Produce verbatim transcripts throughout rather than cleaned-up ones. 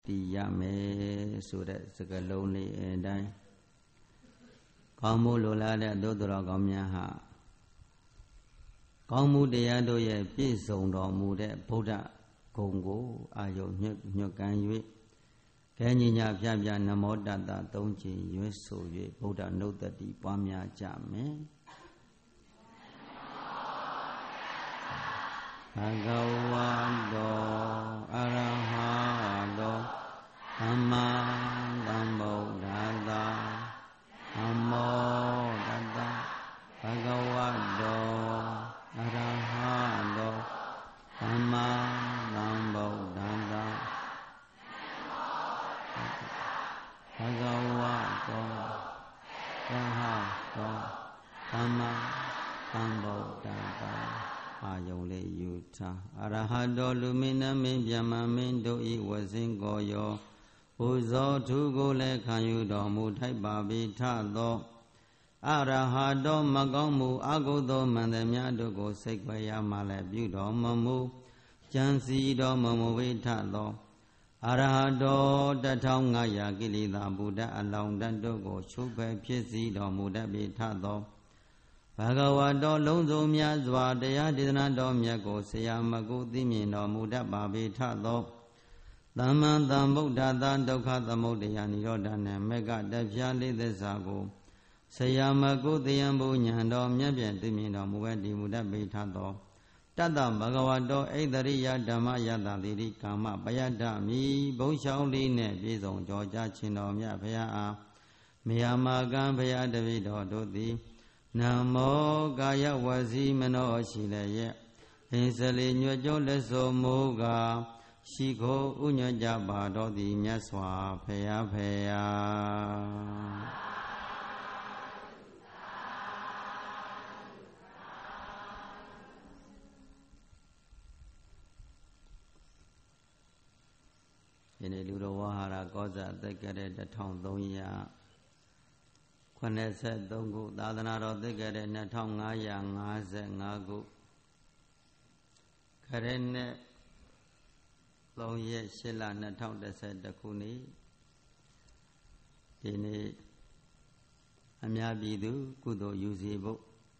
တီရမယ်ဆိုတဲ့စကားလုံးလေးအတိုင်းကောင်းမှုလိုလားတဲ့သို့တော်ကောင်းများဟာကောင်းမှုတရားတို့ရဲ့ပြည့်စုံတော်မူတဲ့ဗုဒ္ဓဂုဏ်ကိုအာယုညွတ်ညွတ်ကန်၍ကဲညညာပြပြနမောတတသုံးချင်ရွတ်ဆို၍ဗုဒ္ဓနုတ္တိပွားများကြမယ်ဘဂဝါတောအရဟတောသမ္မာသမ္ဗုဒ္ဓတ္တနမောတတ္တဘဂဝတောအရဟတောသမ္မာသမ္ဗုဒ္ဓတ္တဘဂဝတောအရဟတောသမ္မာသမ္ဗုဒ္ဓတ္တအာယုံလေးယူထားအရဟတောလူမင်းနမင်းဗျမမင်းတို့ဤဝဇင်းကိုယောပူဇော်ထူးကိုလည်းခံယူတော်မူထိုက်ပါပြီထသောအရဟတောမကောင်းမှုအကုသိုလ်မှန်သမျှတို့ကိုစိတ်ခွဲရမှလည်းပြုတော်မမူကြံစီတော်မမူဝိထသောအရဟတောတထောင်ငါးရာကိလေသာဘုဒ္ဓအလောင်းတတ်တို့ကိုချုပ်ပဲဖြစ်စီတော်မူတတ်ပြီထသောဘဂဝါတောလုံးစုံများစွာတရားဒေသနာတော်မြတ်ကိုဆရာမကုသိမြင်တော်မူတတ်ပါပေထသောသမ္မာသမ္ဗုဒ္ဓသာဒုက္ခသမုဒယနိရောဓနှင့်မေဃတပြားလေးသစ္စာကိုဆရာမကုသိယံဘုညာတော်မြတ်ဖြင့်သိမြင်တော်မူဝဲဒီမူတတ်ပေထသောတတ္တဘဂဝါတောဣတရိယဓမ္မယတတိရိကာမပယတ္တမိဘုံရှောင်းလေးနှင့်ပြေဆုံးကြောကြခြင်းတော်မြတ်ဘုရားအားမေယမာကံဘုရားတပိတော်တို့သည်နမောကာယဝစီမနောရှိလည်းရဲ့အင်းစလေးညွတ်ကြလက်စောမိုးကရှိခိုးဥညွတ်ကြပါတော်သည်မြတ်စွာဘုရားဖေယာဒီနေ့လူတော်ဝါဟာရကောဇအသက်ကြတဲ့တစ်ထောင်သုံးရာခုနှစ်ဆယ်သုံးခုသာသနာတော်သက်ကြတဲ့နှစ်ထောင်ငါးရာငါးဆယ်ငါးခုခရစ်နှစ်သုံးရက်ရှစ်လနှစ်ထောင်တစ်ဆယ်တစ်ခုနေ့ဒီနေ့အများပြည်သူကုသိုလ်ယူစီဖို့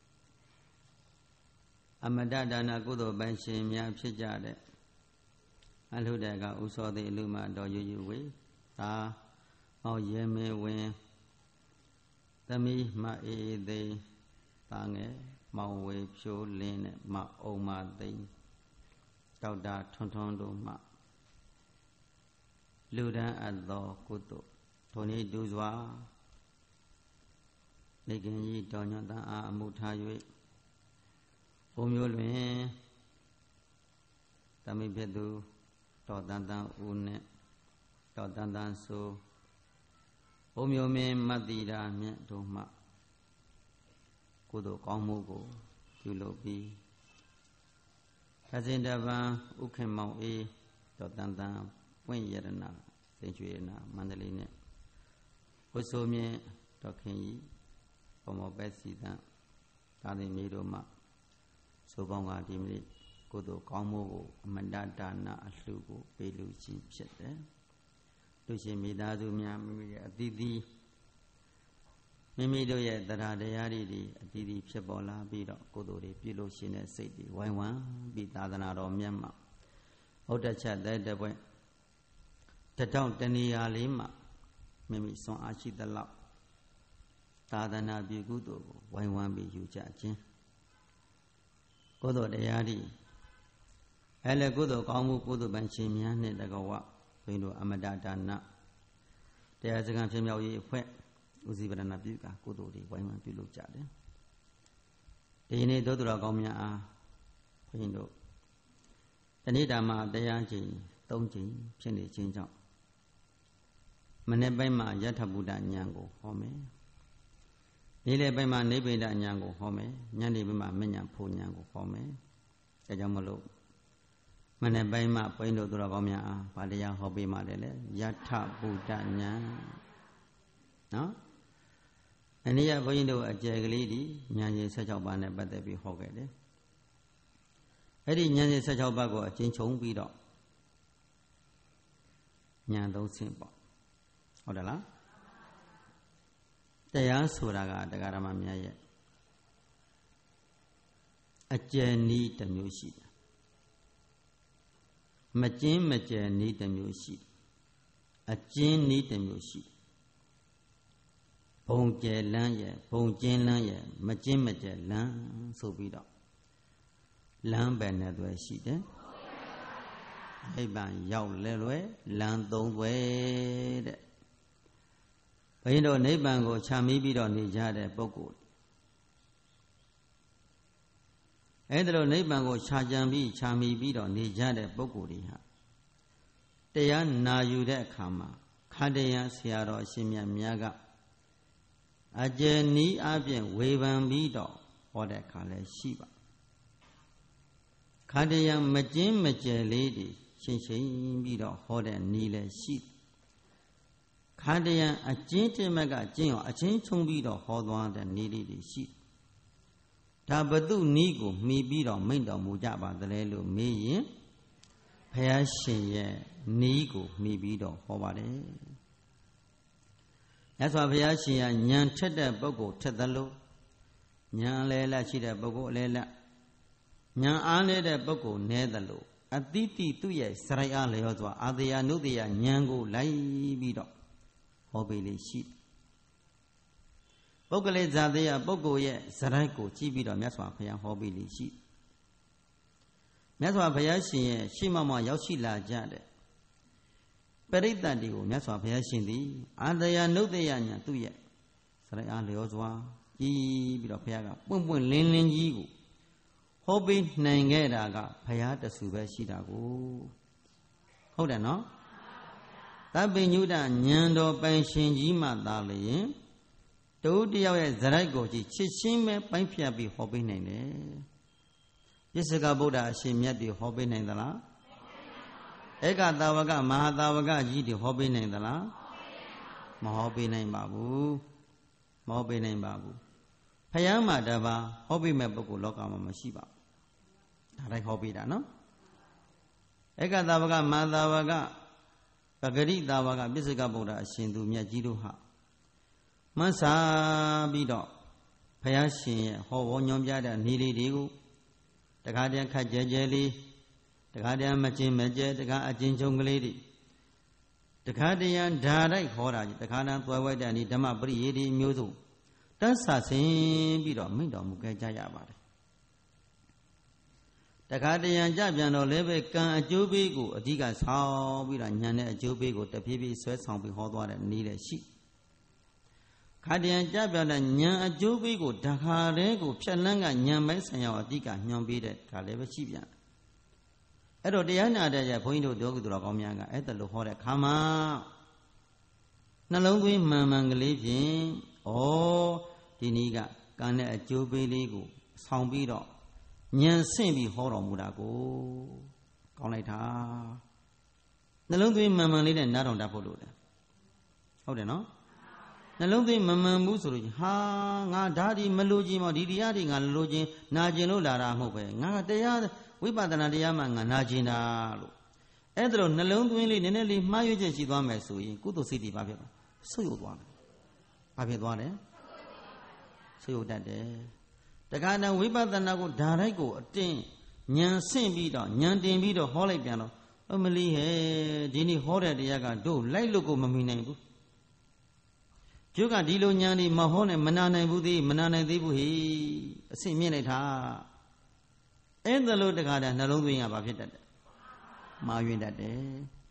အမတဒါနကုသိုလ်ပိုင်ရှင်များဖြစ်ကြတဲ့အလှတဲ့ကဥသောတိအလူမတော်ယူယူဝေသာမောင်ရဲမေဝင်သမီးမအေးသိတာငယ်မောင်ဝေဖြိုးလင်းနဲ့မအုံမသိဒေါက်တာထွန်းထွန်းတို့မှလူဒန်းအပ်သောကုသိုလ်ထိုနည်းတူစွာနေကင်ကြီးတော်ညွန့်တန်အားအမှုထား၍ဘုံမျိုးတွင်သမီးဖြစ်သူတော်တန်တန်ဦးနဲ့တော်တန်တန်ဆိုဘုံမျိုးမင်းမတ္တိရာမြတ်တို့မှကုသိုလ်ကောင်းမှုကိုပြုလုပ်ပြီးအစဉ်တပံဥခင်မောင်အေးတော်တန်တန်ပွင့်ရတနာစိန်ချွေရနာမန္တလေးနဲ့ဝတ်ဆိုမြင့်တော်ခင်ကြီးဘုံမောပဲစီတန်ဒါသိမြေတို့မှဆိုပေါင်းကဒီမိနစ်ကုသိုလ်ကောင်းမှုကိုအမတဒါနအလှူကိုပေးလူခြင်းဖြစ်တယ်လူရှင်မိသားစုများမိမိရဲ့အသီးသီးမိမိတို့ရဲ့တရားတရားတွေဒီအသီးသီးဖြစ်ပေါ်လာပြီးတော့ကုသိုလ်တွေပြုလို့ရှင်တဲ့စိတ်တွေဝိုင်းဝန်းပြီးသာသနာတော်မြတ်မှာဥဒ္ဒချက်တဲ့တဲ့ဘွဲ့တထောင်တဏီယာလေးမှာမိမိစွမ်းအားရှိသလောက်သာသနာပြုကုသိုလ်ကိုဝိုင်းဝန်းပြီးယူကြခြင်းကုသိုလ်တရားတွေအဲလေကုသိုလ်ကောင်းမှုကုသိုလ်ပိုင်ရှင်များနဲ့တကဝဘုန်းတို့အမတဒါနတရားစကားဖြစ်မြောက်ရေးအဖွဲ့ဦးစီးပဒနာပြုကကုသိုလ်တွေဝိုင်းဝန်းပြုလုပ်ကြတယ်ဒီနေ့သောသူတော်ကောင်းများအားဘုန်းတို့တဏိဓမ္မတရားချိန်သုံးချိန်ဖြစ်နေခြင်းကြောင့်မနေ့ပိုင်းမှာယထဗုဒ္ဓဉာဏ်ကိုဟောမယ်နေ့လယ်ပိုင်းမှာနိဗ္ဗိဒဉာဏ်ကိုဟောမယ်ညနေပိုင်းမှာမဉ္ဇဉ်ဖူဉာဏ်ကိုဟောမယ်ဒါကြောင့်မလို့မနေ့ပိုင်းမှာဘုန်းတို့သူတော်ကောင်းများအားဗာတရားဟောပေးမှလည်းလေယထဗုဒ္ဓဉာဏ်နော်အနည်းဘုန်းကြီးတို့အကျယ်ကလေးဒီဉာဏ်ရှင်၁၆ပါးနဲ့ပတ်သက်ပြီးဟောခဲ့တယ်အဲ့ဒီဉာဏ်ရှင်၁၆ပါးကိုအကျဉ်းချုပ်ပြီးတော့ညာသုံးဆင့်ပေါ့ဟုတ်တယ်လားတရားဆိုတာကတရားဓမ္မများရဲ့အကျယ်နည်းတစ်မျိုးရှိတယ်မကျင်းမကျယ်နည်းတစ်မျိုးရှိအကျဉ်းနည်းတစ်မျိုးရှိဘုံကျယ်လန်းရဲ့ဘုံကျင်းလန်းရဲ့မကျင်းမကျယ်လန်းဆိုပြီးတော့လမ်းပဲနဲ့တွဲရှိတယ်နိဗ္ဗာန်ရောက်လဲလွယ်လမ်းသုံးွယ်တဲ့ဘုန်းကြီးတို့နိဗ္ဗာန်ကိုခြံမိပြီးတော့နေကြတဲ့ပုဂ္ဂိုလ်အဲ့ဒါလိုနိဗ္ဗာန်ကိုခြာကြံပြီးခြံမိပြီးတော့နေကြတဲ့ပုဂ္ဂိုလ်တွေဟာတရားနာယူတဲ့အခါမှာခန္ဓာယဆရာတော်အရှင်မြတ်များကအကျဉ်းနည်းအပြင်ဝေဖန်ပြီးတော့ဟောတဲ့အခါလည်းရှိပါခန္ဓာယမကျင်းမကျယ်လေးတွေရှင်းရှင်းပြီးတော့ဟောတဲ့နည်းလည်းရှိခန္ဓာယအကျဉ်းတင်မဲ့ကအကျဉ်းရောအချင်းချုံပြီးတော့ဟောသွားတဲ့နည်းလေးတွေရှိဒါဘသူနည်းကိုမှီပြီးတော့မိန့်တော်မူကြပါသလဲလို့မေးရင်ဘုရားရှင်ရဲ့နည်းကိုမှီပြီးတော့ဟောပါတယ်မြတ်စွာဘုရားရှင်ကဉာဏ်ထက်တဲ့ပုဂ္ဂိုလ်ထက်သလိုဉာဏ်အလဲလက်ရှိတဲ့ပုဂ္ဂိုလ်အလဲလက်ဉာဏ်အားနေတဲ့ပုဂ္ဂိုလ်နည်းသလိုအတိတိသူ့ရဲ့စရိုက်အားလျောစွာအာသယနုတယဉာဏ်ကိုလိုက်ပြီးတော့ဟောပေးလေးရှိပုဂ္ဂလိဇာတိယပုဂ္ဂိုလ်ရဲ့စရိုက်ကိုကြည့်ပြီးတော့မြတ်စွာဘုရားဟောပေးလေးရှိမြတ်စွာဘုရားရှင်ရဲ့ရှေ့မှမှရောက်ရှိလာကြတဲ့ပရိသတ်တွေကိုမြတ်စွာဘုရားရှင်သည်အာသယနုတယဉာဏ်သူ့ရဲ့စရိုက်အားလျောစွာကြည့်ပြီးတော့ဘုရားကပွင့်ပွင့်လင်းလင်းကြီးကိုဟောပေးနိုင်ခဲ့တာကဘုရားတဆူပဲရှိတာကိုဟုတ်တယ်နော်သဗ္ဗညုတဉာဏ်တော်ပိုင်ရှင်ကြီးမှသာလျင်တူတယောက်ရဲ့ဇရိုက်ကိုကြည့်ချစ်ချင်းပဲပိုင်းဖြတ်ပြီးဟောပေးနိုင်တယ်ပစ္စကဗုဒ္ဓအရှင်မြတ်တွေဟောပေးနိုင်သလားဧကသာဝကမဟာသာဝကကြီးတွေဟောပေးနိုင်သလားမဟောပေးနိုင်ပါဘူးမဟောပေးနိုင်ပါဘူးဖယားမှာတပါဟောပေးမဲ့ပုဂ္ဂိုလ်လောကမှာမရှိပါဘူးဒါတိုင်းဟောပေးတာနော်ဧကသာဝကမဟာသာဝကပဂရိသာဝကပစ္စကဗုဒ္ဓအရှင်သူမြတ်ကြီးတို့ဟာမှန်းစာပြီးတော့ဘုရားရှင်ရဲ့ဟောပေါ်ညွှန်ပြတဲ့နည်းလေးတွေကိုတခါတည်းခက်ကြဲကြဲလေးတခါတည်းမကျင်မကျဲတခါအကျဉ်းချုံကလေးတွေတခါတည်းဓာတိုက်ဟောတာကြီးတခါတည်းသွဲဝဲတဲ့ဒီဓမ္မပရိယေဒီမျိုးစုတတ်ဆဆင်းပြီးတော့မိန့်တော်မူခဲ့ကြရပါတယ်တခါတည်းကြပြန်တော့လည်းပဲကံအကျိုးပေးကိုအဓိကဆောင်ပြီးတော့ဉာဏ်နဲ့အကျိုးပေးကိုတဖြည်းဖြည်းဆွဲဆောင်ပြီးဟောသွားတဲ့နည်းလည်းရှိခါတည်းကြပြန်တဲ့ဉာဏ်အကျိုးပေးကိုဓခါတဲ့ကိုဖြတ်လန်းကဉာဏ်မဲဆိုင်ရာအဓိကညွှန်ပေးတဲ့ဒါလည်းပဲရှိပြန်အဲ့တော့တရားနာတဲ့ဘုန်းကြီးတို့တောကုသူတော်ကောင်းများကအဲ့ဒါလိုဟောတဲ့ခါမှာနှလုံးသွင်းမှန်မှန်ကလေးဖြင့်ဩဒီနည်းကကံနဲ့အကျိုးပေးလေးကိုဆောင်ပြီးတော့ဉာဏ်ဆင့်ပြီးဟောတော်မူတာကိုကောင်းလိုက်တာနှလုံးသွင်းမှန်မှန်လေးနဲ့နားထောင်တတ်ဖို့လိုတယ်ဟုတ်တယ်နော်နှလုံးသွင်းမမှန်ဘူးဆိုလို့ဟာငါဓာဒီမလို့ခြင်းမဒီတရားတွေငါလိုခြင်းနာကျင်လို့လာတာမဟုတ်ပဲငါကတရားဝိပဿနာတရားမှငါနာကျင်တာလို့အဲ့ဒါလို့နှလုံးသွင်းလေးနည်းနည်းလေးမှားရွေးချက်ရှိသွားမယ်ဆိုရင်ကုသိုလ်စိတ်တွေဘာဖြစ်လဲဆုတ်ယုတ်သွားတယ်ဘာဖြစ်သွားလဲဆုတ်ယုတ်တတ်တယ်တခါတည်းဝိပဿနာကိုဓာတိုက်ကိုအတင်းဉာဏ်ဆင့်ပြီးတော့ဉာဏ်တင်ပြီးတော့ဟောလိုက်ပြန်တော့အမလီဟဲ့ဒီနေ့ဟောတဲ့တရားကတို့လိုက်လို့ကိုမမီနိုင်ဘူးကျုပ်ကဒီလိုဉာဏ်ဒီမဟောနဲ့မနာနိုင်ဘူးသေးမနာနိုင်သေးဘူးဟိအဆင့်မြင့်လိုက်တာအဲ့ဒါလို့တခါတည်းနှလုံးသွင်းရပါဖြစ်တတ်တယ်မာယွင်တတ်တယ်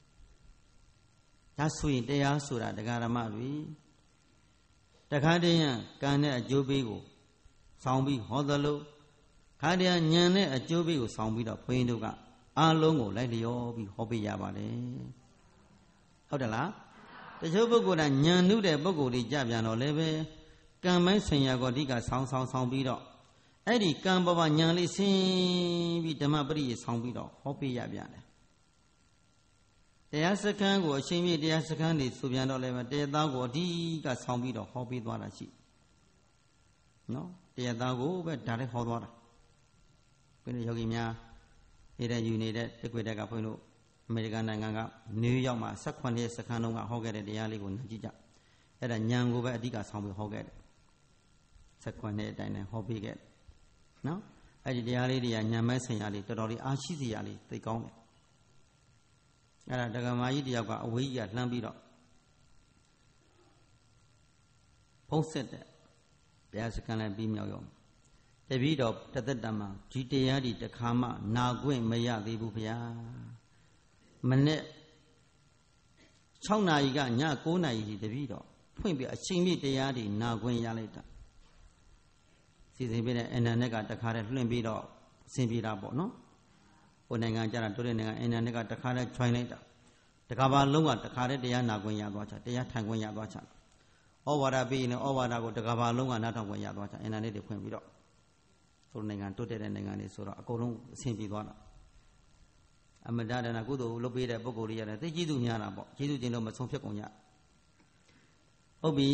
ဒါဆိုရင်တရားဆိုတာတရားဓမ္မတွေတခါတည်းကံနဲ့အကျိုးပေးကိုဆောင်ပြီးဟောသလိုခါတည်းဉာဏ်နဲ့အကျိုးပေးကိုဆောင်ပြီးတော့ဘုန်းကြီးတို့ကအားလုံးကိုလိုက်လျောပြီးဟောပေးရပါတယ်ဟုတ်တယ်လားတချို့ပုဂ္ဂိုလ်ကဉာဏ်နုတဲ့ပုဂ္ဂိုလ်တွေကြပြန်တော့လည်းပဲကံမိုင်းဆင်ရကောအဓိကဆောင်းဆောင်းဆောင်းပြီးတော့အဲ့ဒီကံပေါ်မှာဉာဏ်လေးဆင်းပြီးဓမ္မပရိယေဆောင်းပြီးတော့ဟောပေးရပြန်တယ်တရားစခန်းကိုအရှင်မြတ်တရားစခန်းတွေဆိုပြန်တော့လည်းပဲတရားသားကိုအဓိကဆောင်းပြီးတော့ဟောပေးသွားတာရှိနော်တရားသားကိုပဲဒါလည်းဟောသွားတာဘုန်းကြီးယောဂီများနေတဲ့ယူနေတဲ့တက္ကွေတက်ကဘုန်းကြီးတို့အမေရိကန်နိုင်ငံကနယူးယောက်မှာ၁၇ရက်စခန်းလုံးကဟောခဲ့တဲ့တရားလေးကိုနားကြည့်ကြအဲ့ဒါဉာဏ်ကိုပဲအဓိကဆောင်ပြီးဟောခဲ့တယ်၁၇ရက်အတိုင်းနဲ့ဟောပေးခဲ့တယ်နော်အဲ့ဒီတရားလေးတွေကဉာဏ်မဲဆင်ရလေးတော်တော်လေးအားရှိစရာလေးသိကောင်းတယ်အဲ့ဒါဒကမာကြီးတယောက်ကအဝေးကြီးကလှမ်းပြီးတော့ဖုံးဆက်တဲ့ဘုရားစခန်းလည်းပြီးမြောက်ရောတပည့်တော်တသက်တမှာဒီတရားဒီတခါမှနာခွင့်မရသေးဘူးဗျာမနေ့၆နာရီကည၉နာရီဒီတပည့်တော်ဖွင့်ပြအချိန်ပြတရားဒီနာခွင့်ရလိုက်တာစီစဉ်ပြတဲ့အင်တာနက်ကတခါတည်းလွှင့်ပြီးတော့အဆင်ပြေတာပေါ့နော်ဟိုနိုင်ငံကျတာတို့တဲ့နိုင်ငံအင်တာနက်ကတခါတည်း join လိုက်တာတခါပါလုံးကတခါတည်းတရားနာခွင့်ရသွားချတရားထိုင်ခွင့်ရသွားချဩဝါဒပေးရင်ဩဝါဒကိုတကဘာလုံးကနားထောင်ခွင့်ရသွားချအင်တာနက်တွေဖွင့်ပြီးတော့သူတို့နိုင်ငံတိုးတက်တဲ့နိုင်ငံတွေဆိုတော့အကုန်လုံးအဆင်ပြေသွားတာအမတဒနာကုသိုလ်လုပ်ပေးတဲ့ပုဂ္ဂိုလ်တွေရတယ်သိကျေးဇူးများတာပေါ့ကျေးဇူးတင်လို့မဆုံးဖြတ်ကုန်ကြဟုတ်ပြီ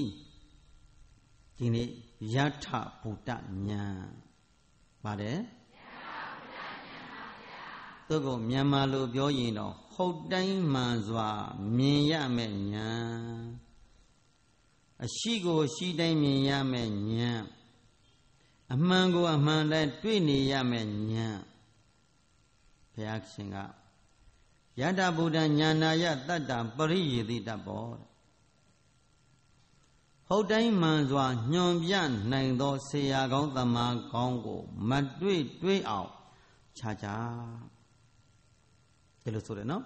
ဒီနေ့ယထဗုဒ္ဓဉာဏ်ပါတယ်သူကမြန်မာလိုပြောရင်တော့ဟုတ်တိုင်းမှန်စွာမြင်ရမယ့်ဉာဏ်အရှိကိုရှိတိုင်းမြင်ရမယ့်ဉာဏ်အမှန်ကိုအမှန်တိုင်းတွေ့နေရမယ့်ဉာဏ်ဘုရားရှင်ကယတဗုဒ္ဓဉာဏယတတ္တပရိယေတိတဘောဟုတ်တိုင်းမှန်စွာညွန်ပြနိုင်သောဆရာကောင်းသမားကောင်းကိုမတွေ့တွေ့အောင်ခြားခြားဒီလိုဆိုတယ်နော်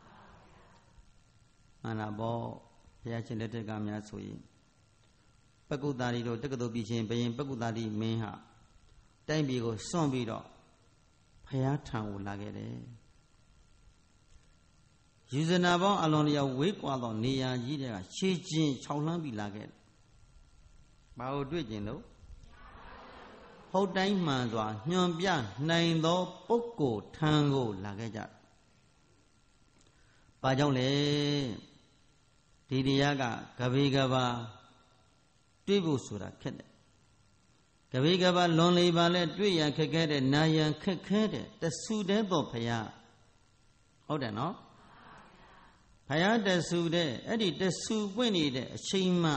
မှန်လားပေါ့ဘုရားရှင်လက်ထက်ကများဆိုရင်ပကုတ္တာရီတို့တက္ကသိုလ်ပြည်ချင်းဘယင်ပကုတ္တာရီမင်းဟာတိုင်းပြည်ကိုစွန့်ပြီးတော့ဘုရားထံကိုလာခဲ့တယ်ယူဇနာပေါင်းအလွန်လျောက်ဝေးကွာသောနေရာကြီးတွေကခြေချင်းခြောက်လှမ်းပြီးလာခဲ့တယ်ဘာလို့တွေ့ကျင်လို့ဟုတ်တိုင်းမှန်စွာညွန်ပြနိုင်သောပုဂ္ဂိုလ်ထံကိုလာခဲ့ကြဘာကြောင့်လဲဒီတရားကကဘေကဘာတွေ့ဖို့ဆိုတာခက်တယ်ကဘေကဘာလွန်လေပါလဲတွေ့ရခက်ခဲတဲ့နာယံခက်ခဲတဲ့တဆူတဲ့တော့ဖရာဟုတ်တယ်နော်ဖရာတဆူတဲ့အဲ့ဒီတဆူပွင့်နေတဲ့အချိန်မှ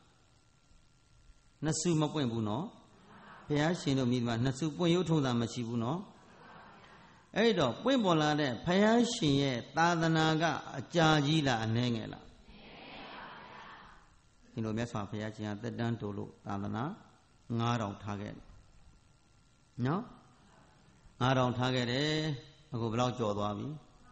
နှစ်ဆူမပွင့်ဘူးနော်ဘုရားရှင်တို့မိမနှစ်ဆူပွင့်ရုပ်ထုံးတာမရှိဘူးနော်အဲ့တော့ပွင့်ပေါ်လာတဲ့ဘုရားရှင်ရဲ့သာသနာကအကြာကြီးလားအနည်းငယ်လားဒီလိုမြတ်စွာဘုရားရှင်ကတက်တန်းတိုးလို့သာသနာငါးထောင်ထားခဲ့တယ်နော်ငါးထောင်ထားခဲ့တယ်အခုဘယ်လောက်ကျော်သွားပြီ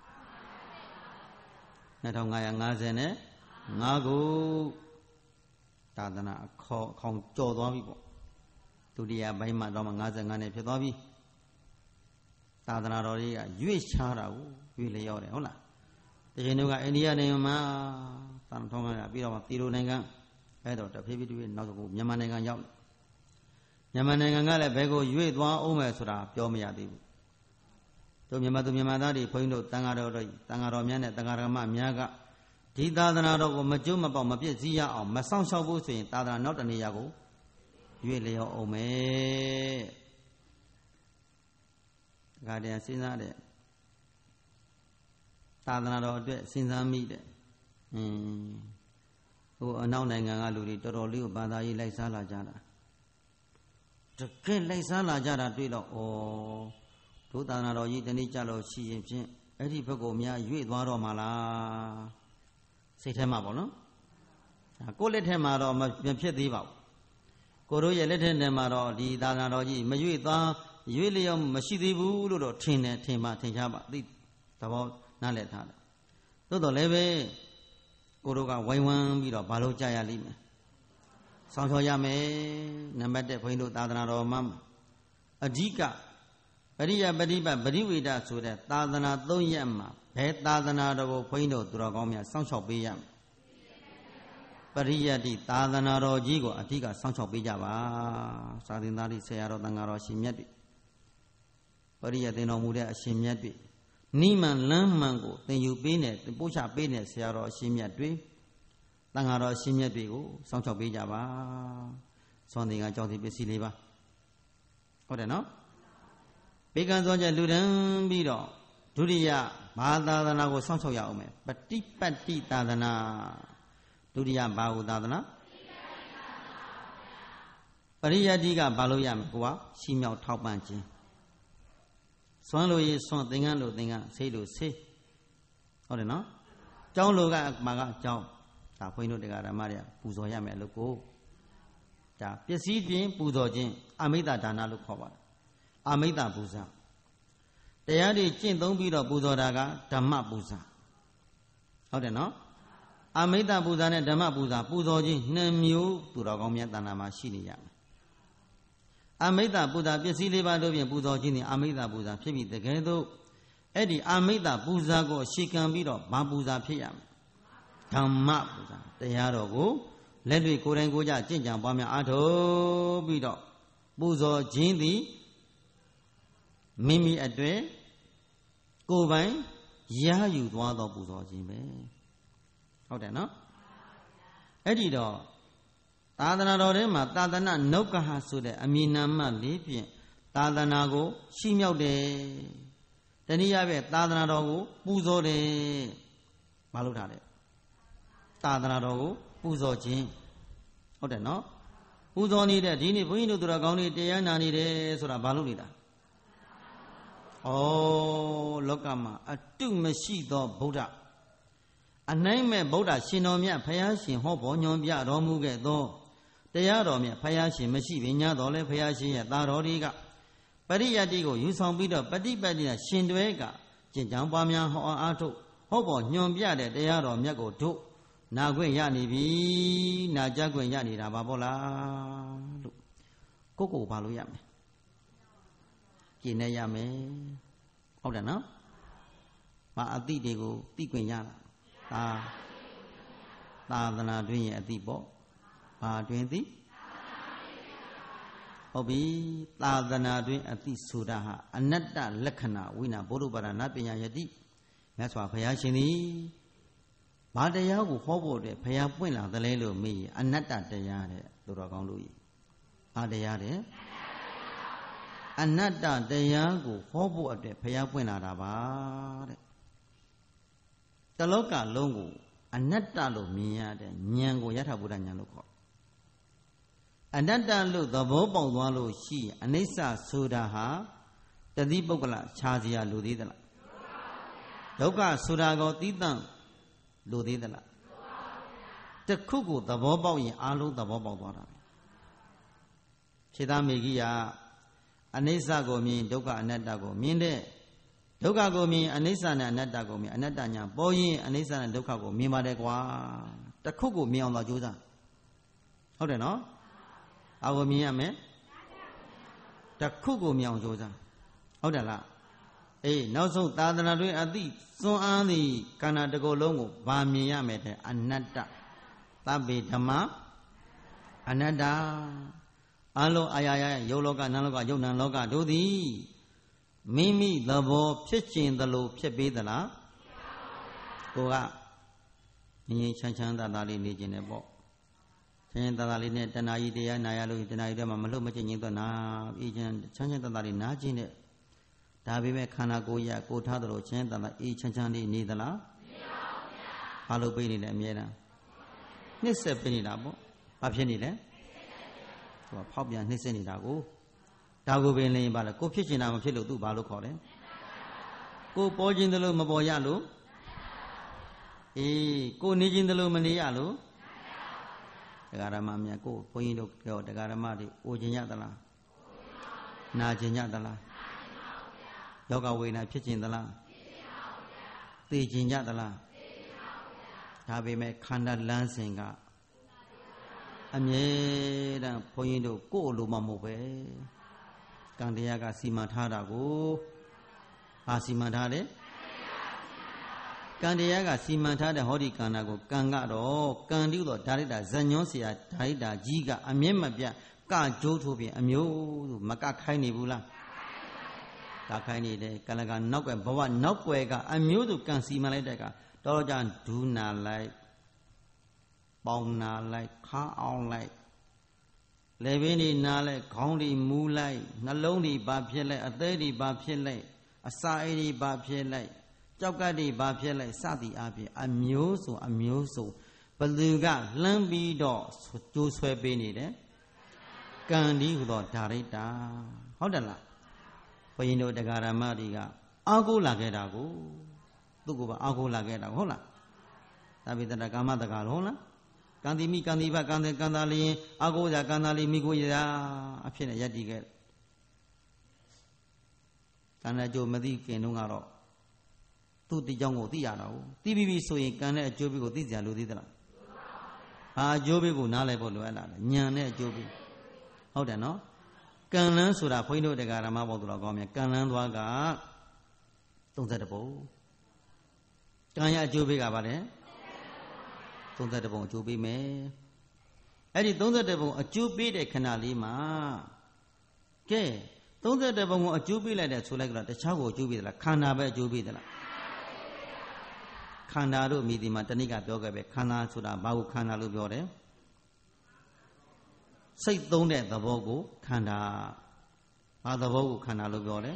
နှစ်ထောင်ငါးရာငါးဆယ်နဲ့ငါးခုသာသနာအခေါ်ခေါင်ကျော်သွားပြီပေါ့ဒုတိယဘိုင်းမှာတော့မှ၅၅နဲ့ဖြစ်သွားပြီသာသနာတော်ကြီးကရွေ့ချတာကိုရွေ့လျော့တယ်ဟုတ်လားတချိန်တုန်းကအိန္ဒိယနိုင်ငံမှာသာသနာထောင်းကပြီးတော့မှပြည်လိုနိုင်ငံအဲ့တော့တဖြည်းဖြည်းဖြည်းနောက်ဆုံးမြန်မာနိုင်ငံရောက်မြန်မာနိုင်ငံကလည်းဘယ်ကိုရွေ့သွားအောင်မယ်ဆိုတာပြောမရသေးဘူးတို့မြန်မာသူမြန်မာသားတွေဘုန်းကြီးတို့တန်ဃာတော်တို့တန်ဃာတော်များနဲ့တန်ဃာဓမ္မများကဒီသာသနာတော်ကိုမကျိုးမပေါက်မပြည့်စည်ရအောင်မဆောင်ရှောက်ဖို့ဆိုရင်သာသနာနောက်တနေရာကိုရွေ့လျော့အောင်မယ်ဒါကြတဲ့စဉ်းစားတဲ့သာသနာတော်အတွက်စဉ်းစားမိတဲ့အင်းဟိုအနောက်နိုင်ငံကလူတွေတော်တော်လေးကိုဘာသာရေးလိုက်စားလာကြတာတကယ်လိုက်စားလာကြတာတွေ့တော့ဩဒုသာသနာတော်ကြီးတနေ့ကြလို့ရှိရင်ဖြင့်အဲ့ဒီဘက်ကိုများရွေ့သွားတော့မှလားစိတ်ထဲမှာပေါ့နော်ကိုယ်လက်ထဲမှာတော့မဖြစ်သေးပါဘူးကိုတို့ရဲ့လက်ထဲထဲမှာတော့ဒီသာသနာတော်ကြီးမရွေ့သွားရွေ့လျော့မရှိသေးဘူးလို့တော့ထင်တယ်ထင်ပါထင်ရှားပါသိသဘောနားလည်ထားတယ်သို့တော်လည်းပဲကိုတို့ကဝိုင်းဝန်းပြီးတော့ဘာလို့ကြာရလိမ့်မယ်ဆောင်းချောရမယ်နံပါတ်တစ်ဘုန်းကြီးတို့သာသနာတော်မှာအဓိကပရိယပฏิပတ်ပရိဝေဒဆိုတဲ့သာသနာသုံးရပ်မှာဘယ်သာသနာတော်ကိုဘုန်းကြီးတို့သူတော်ကောင်းများစောင့်ရှောက်ပေးရမယ်ပရိယတိသာသနာတော်ကြီးကိုအဓိကစောင့်ရှောက်ပေးကြပါစာသင်သားတွေဆရာတော်တန်ဃာတော်ရှင်မြတ်တွေပရိယသင်တော်မူတဲ့အရှင်မြတ်တွေနိမန်လမ်းမှန်ကိုသင်ယူပေးနေပို့ချပေးနေဆရာတော်အရှင်မြတ်တွေတန်ဃာတော်အရှင်မြတ်တွေကိုစောင့်ရှောက်ပေးကြပါသွန်သင်္ကကြောင့်ဒီပစ္စည်းလေးပါဟုတ်တယ်နော်ဘေကံသောကြလူတန်းပြီးတော့ဒုတိယဘာသာသနာကိုစောင့်ရှောက်ရအောင်မယ်ပฏิပတ်တိသာသနာဒုတိယဘာဟုသာသနာပရိယတ္တိကဘာလို့ရမလဲကိုကရှီမြောက်ထောက်ပံ့ခြင်းစွမ်းလို့ရစွမ်းသင်္ကန်းလို့သင်္ကန်းဆေးလို့ဆေးဟုတ်တယ်နော်ကျောင်းလို့ကမှာကကျောင်းဒါဘုန်းကြီးတို့တရားဓမ္မတွေကပူဇော်ရမယ်လို့ကိုဒါပစ္စည်းပြင်ပူဇော်ခြင်းအမိတ္တဒါနလို့ခေါ်ပါတယ်အမိတ္တပူဇာတရားတွေကျင့်သုံးပြီးတော့ပူဇော်တာကဓမ္မပူဇာဟုတ်တယ်နော်အမိတ္တပူဇာနဲ့ဓမ္မပူဇာပူဇော်ခြင်းနှစ်မျိုးသူတော်ကောင်းမြတ်တဏ္ဍာမှာရှိနေရမယ်အမိတ္တပူဇာပစ္စည်းလေးပါးတို့ဖြင့်ပူဇော်ခြင်းသည်အမိတ္တပူဇာဖြစ်ပြီးတကယ်တော့အဲ့ဒီအမိတ္တပူဇာကိုရှေကံပြီးတော့ဘာပူဇာဖြစ်ရမလဲဓမ္မပူဇာတရားတော်ကိုလက်တွေကိုယ်တိုင်ကိုယ်ကြကျင့်ကြံပွားများအားထုတ်ပြီးတော့ပူဇော်ခြင်းသည်မိမိအတွေ့ကိုယ်ပိုင်ရယူသွားသောပူဇော်ခြင်းပဲဟုတ်တယ်နော်အဲ့ဒီတော့သာသနာတော်ထဲမှာသာသနာနုက္ကဟဆိုတဲ့အမည်နာမလေးဖြင့်သာသနာကိုရှီမြောက်တယ်တနည်းအားဖြင့်သာသနာတော်ကိုပူဇော်တယ်မလုပ်တာလေသာသနာတော်ကိုပူဇော်ခြင်းဟုတ်တယ်နော်ပူဇော်နေတဲ့ဒီနေ့ဘုန်းကြီးတို့သူတော်ကောင်းတွေတရားနာနေတယ်ဆိုတာဘာလို့နေတာဩလောကမှာအတုမရှိသောဗုဒ္ဓအနိုင်မဲ့ဗုဒ္ဓရှင်တော်မြတ်ဖယားရှင်ဟောပေါ်ညွန်ပြတော်မူခဲ့သောတရားတော်မြတ်ဖယားရှင်မရှိဘိညာတော်လဲဖယားရှင်ရဲ့သာတော်တွေကပရိယတ္တိကိုယူဆောင်ပြီးတော့ပฏิပတ်တိရှင်တွဲကကျင့်ကြံပွားများဟောအားထုတ်ဟောပေါ်ညွန်ပြတဲ့တရားတော်မြတ်ကိုတို့နာခွင့်ရနေပြီနာကြခွင့်ရနေတာပါပေါ့လားလို့ကိုကိုဘာလို့ရမလဲကျင့်နေရမယ်ဟုတ်တယ်နော်ဘာအတိတွေကိုသိခွင့်ရလားသာသာသနာတွင်ရဲ့အတိပေါ့ဘာတွင်သိဟုတ်ပြီသာသနာတွင်အတိဆိုတာဟာအနတ္တလက္ခဏာဝိနာဘုရုပါဒနာပညာယတိမြတ်စွာဘုရားရှင်သည်ဘာတရားကိုဟောဖို့တဲ့ဘုရားပွင့်လာသလဲလို့မေးရင်အနတ္တတရားတဲ့သူတော်ကောင်းတို့ကြီးဘာတရားတဲ့အနတ္တတရားကိုဟောဖို့အတွက်ဘုရားပွင့်လာတာပါတဲ့တလောကလုံးကိုအနတ္တလို့မြင်ရတဲ့ဉာဏ်ကိုယထာဘုဒ္ဓဉာဏ်လို့ခေါ်အနတ္တလို့သဘောပေါက်သွားလို့ရှိရင်အနိစ္စဆိုတာဟာတတိပုဂ္ဂလခြားစရာလိုသေးသလားဒုက္ခဆိုတာကိုသီးသန့်လိုသေးသလားတခုကိုသဘောပေါက်ရင်အလုံးသဘောပေါက်သွားတာပဲခြေသားမေကြီးကအနိစ္စကိုမြင်ဒုက္ခအနတ္တကိုမြင်တဲ့ဒုက္ခကိုမြင်အနိစ္စနဲ့အနတ္တကိုမြင်အနတ္တညာပေါ်ရင်အနိစ္စနဲ့ဒုက္ခကိုမြင်ပါတယ်ကွာတခုကိုမြင်အောင်တော့ကြိုးစားဟုတ်တယ်နော်အကိုမြင်ရမယ်တခုကိုမြင်အောင်ကြိုးစားဟုတ်တယ်လားအေးနောက်ဆုံးသာသနာတွင်အတိစွန့်အားသည့်ခန္ဓာတစ်ခုလုံးကိုဗာမြင်ရမယ်တဲ့အနတ္တသဗ္ဗေဓမ္မအနတ္တအလုံးအာရယယုတ်လောကနာမ်လောကယုတ်နံလောကတို့သည်မိမိသဘောဖြစ်ခြင်းသလိုဖြစ်ပေးသလားကိုကငြိမ်ချမ်းချမ်းသာသာလေးနေခြင်းနဲ့ပေါ့ချမ်းချမ်းသာသာလေးနဲ့တဏှာကြီးတရားနာရလို့တဏှာကြီးတွေမှာမလှုပ်မချင်ခြင်းတော့နာအေးချမ်းချမ်းချမ်းသာသာလေးနာခြင်းနဲ့ဒါပေမဲ့ခန္ဓာကိုယ်ရကိုထားသလိုချမ်းသာသာအေးချမ်းချမ်းလေးနေသလားမနေပါဘူးဗျာဘာလို့ပြေးနေလဲအမြဲတမ်းနှိမ့်ဆက်ပြေးနေတာပေါ့ဘာဖြစ်နေလဲသူကဖောက်ပြန်နှိမ့်ဆက်နေတာကိုဒါကိုပင်လင်းပါလေကိုဖြစ်ချင်တာမဖြစ်လို့သူ့ဘာလို့ခေါ်လဲကိုပေါ်ခြင်းတလို့မပေါ်ရလို့အေးကိုနေခြင်းတလို့မနေရလို့တရားဓမ္မများကိုဘုန်းကြီးတို့ပြောတရားဓမ္မတွေအိုခြင်းရသလားနာခြင်းရသလားယောဂဝေဒနာဖြစ်ခြင်းသလားသိခြင်းရသလားဒါပေမဲ့ခန္ဓာလမ်းစဉ်ကအမြဲတမ်းဘုန်းကြီးတို့ကိုယ်လိုမှမဟုတ်ပဲကံတရားကစီမံထားတာကိုဘာစီမံထားလဲကံတရားကစီမံထားတဲ့ဟောဒီကံနာကိုကံကတော့ကံတိတော့ဒါရိတာဇညောဆရာဒါရိတာကြီးကအမြဲမပြတ်ကကြိုးထိုးပြင်အမျိုးမကခိုင်းနေဘူးလားကခိုင်းနေတယ်ကလကနောက်ကဘဝနောက်ွယ်ကအမျိုးသူကံစီမံလိုက်တဲ့ကတော်ကြဒူးနာလိုက်ပေါင်းနာလိုက်ခါအောင်လိုက်လေပင်ဒီနားလိုက်ခေါင်းဒီမူးလိုက်နှလုံးဒီဘာဖြစ်လိုက်အသေးဒီဘာဖြစ်လိုက်အစာအိမ်ဒီဘာဖြစ်လိုက်ကြောက်ကတိဘာဖြစ်လိုက်စသည်အပြင်အမျိုးစုံအမျိုးစုံဘလူကလှမ်းပြီးတော့ကျိုးဆွဲပေးနေတယ်ကံဒီဟူသောဒါရိတာဟုတ်တယ်လားဘုရင်တို့တရားဓမ္မတွေကအာကိုလာခဲ့တာကိုသူကအာကိုလာခဲ့တာဟုတ်လားသဗ္ဗေတ္တကာမတကာဟုတ်လားကံတိမိကံတိဘကံတေကံတာလျင်အာကိုရာကံတာလီမိကိုရာအဖြစ်နဲ့ယက်တည်ခဲ့ကံနဲ့အကျိုးမသိခင်တုန်းကတော့သူ့ဒီကြောင့်ကိုသိရတာကိုသိပြီးပြီဆိုရင်ကံနဲ့အကျိုးပြီးကိုသိစရာလိုသေးသလားဟာအကျိုးပြီးကိုနားလည်ဖို့လိုအပ်လာတယ်ဉာဏ်နဲ့အကျိုးပြီးဟုတ်တယ်နော်ကံလန်းဆိုတာဘုန်းကြီးတို့တရားဓမ္မဘောတော်ကောင်းမြတ်ကံလန်းသွားကသုံးဆယ်တပုံကံရအကျိုးပေးကပါတယ်သုံးဆယ်တပုံအကျိုးပေးမယ်အဲ့ဒီသုံးဆယ်တပုံအကျိုးပေးတဲ့ခဏလေးမှာကဲသုံးဆယ်တပုံကိုအကျိုးပေးလိုက်တဲ့ဆိုလိုက်ကြတော့တခြားကိုအကျိုးပေးသလားခန္ဓာပဲအကျိုးပေးသလားခန္ဓာတို့မိဒီမှာတဏိကပြောခဲ့ပဲခန္ဓာဆိုတာဘာကိုခန္ဓာလို့ပြောတယ်စိတ်သုံးတဲ့သဘောကိုခန္ဓာဘာသဘောကိုခန္ဓာလို့ပြောတယ်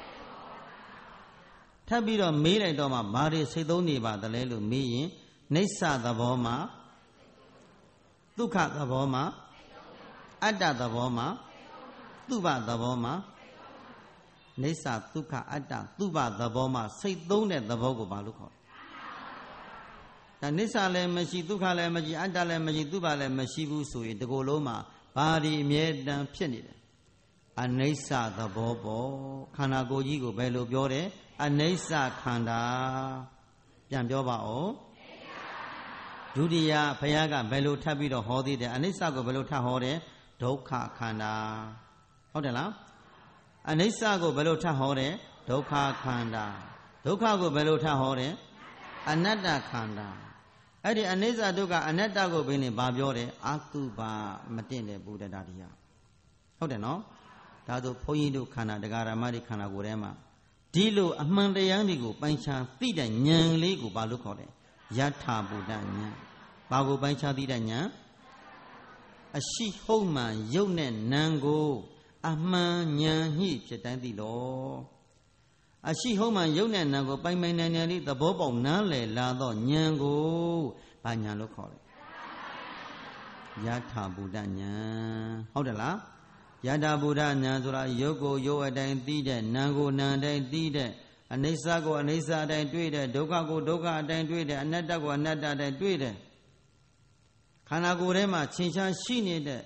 ထပ်ပြီးတော့မေးလိုက်တော့မှဘာတွေစိတ်သုံးနေပါသလဲလို့မေးရင်နိစ္စသဘောမှာဒုက္ခသဘောမှာအတ္တသဘောမှာသူဘသဘောမှာနိစ္စဒုက္ခအတ္တသူဘသဘောမှာစိတ်သုံးတဲ့သဘောကိုဘာလို့ခေါ်လဲဒါနိစ္စလည်းမရှိဒုက္ခလည်းမရှိအတ္တလည်းမရှိသူဘလည်းမရှိဘူးဆိုရင်ဒီကိုယ်လုံးမှာဘာဒီအမြဲတမ်းဖြစ်နေတယ်အနိစ္စသဘောပေါ့ခန္ဓာကိုယ်ကြီးကိုဘယ်လိုပြောတယ်အနိစ္စခန္ဓာပြန်ပြောပါဦးဒုတိယဘုရားကဘယ်လိုထပ်ပြီးတော့ဟောသေးတယ်အနိစ္စကိုဘယ်လိုထပ်ဟောတယ်ဒုက္ခခန္ဓာဟုတ်တယ်လားအနိစ္စကိုဘယ်လိုထပ်ဟောတယ်ဒုက္ခခန္ဓာဒုက္ခကိုဘယ်လိုထပ်ဟောတယ်အနတ္တခန္ဓာအဲ့ဒီအနိစ္စဒုက္ခအနတ္တကိုဘယ်နဲ့ဘာပြောတယ်အတုပါမတင့်တယ်ဘုဒ္ဓတရားဟုတ်တယ်နော်ဒါဆိုဘုန်းကြီးတို့ခန္ဓာတရားဓမ္မတွေခန္ဓာကိုယ်ထဲမှာဒီလိုအမှန်တရားတွေကိုပိုင်းခြားသိတဲ့ဉာဏ်လေးကိုဘာလို့ခေါ်လဲယထာဘုဒ္ဓဉာဏ်ဘာကိုပိုင်းခြားသိတဲ့ဉာဏ်အရှိဟုတ်မှန်ရုပ်နဲ့နာမ်ကိုအမှန်ဉာဏ်ညှိဖြစ်တိုင်းသိလို့အရှိဟုတ်မှန်ရုပ်နဲ့နာမ်ကိုပိုင်ပိုင်နိုင်နိုင်လေးသဘောပေါက်နားလည်လာတော့ဉာဏ်ကိုဘာဉာဏ်လို့ခေါ်လဲယထာဘုဒ္ဓဉာဏ်ဟုတ်တယ်လားယထာဘုဒ္ဓဉာဏ်ဆိုတာရုပ်ကိုရုပ်အတိုင်းသိတဲ့နာမ်ကိုနာမ်အတိုင်းသိတဲ့အနိစ္စကိုအနိစ္စအတိုင်းတွေ့တဲ့ဒုက္ခကိုဒုက္ခအတိုင်းတွေ့တဲ့အနတ္တကိုအနတ္တအတိုင်းတွေ့တဲ့ခန္ဓာကိုယ်ထဲမှာသင်္ချာရှိနေတဲ့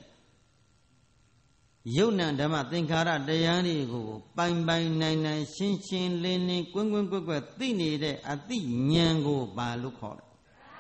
ယုတ်နံဓမ္မသင်္ခါရတရားတွေကိုပိုင်ပိုင်နိုင်နိုင်ရှင်းရှင်းလင်းလင်းကွင်းကွင်းကွက်ကွက်သိနေတဲ့အသိဉာဏ်ကိုဘာလို့ခေါ်လဲ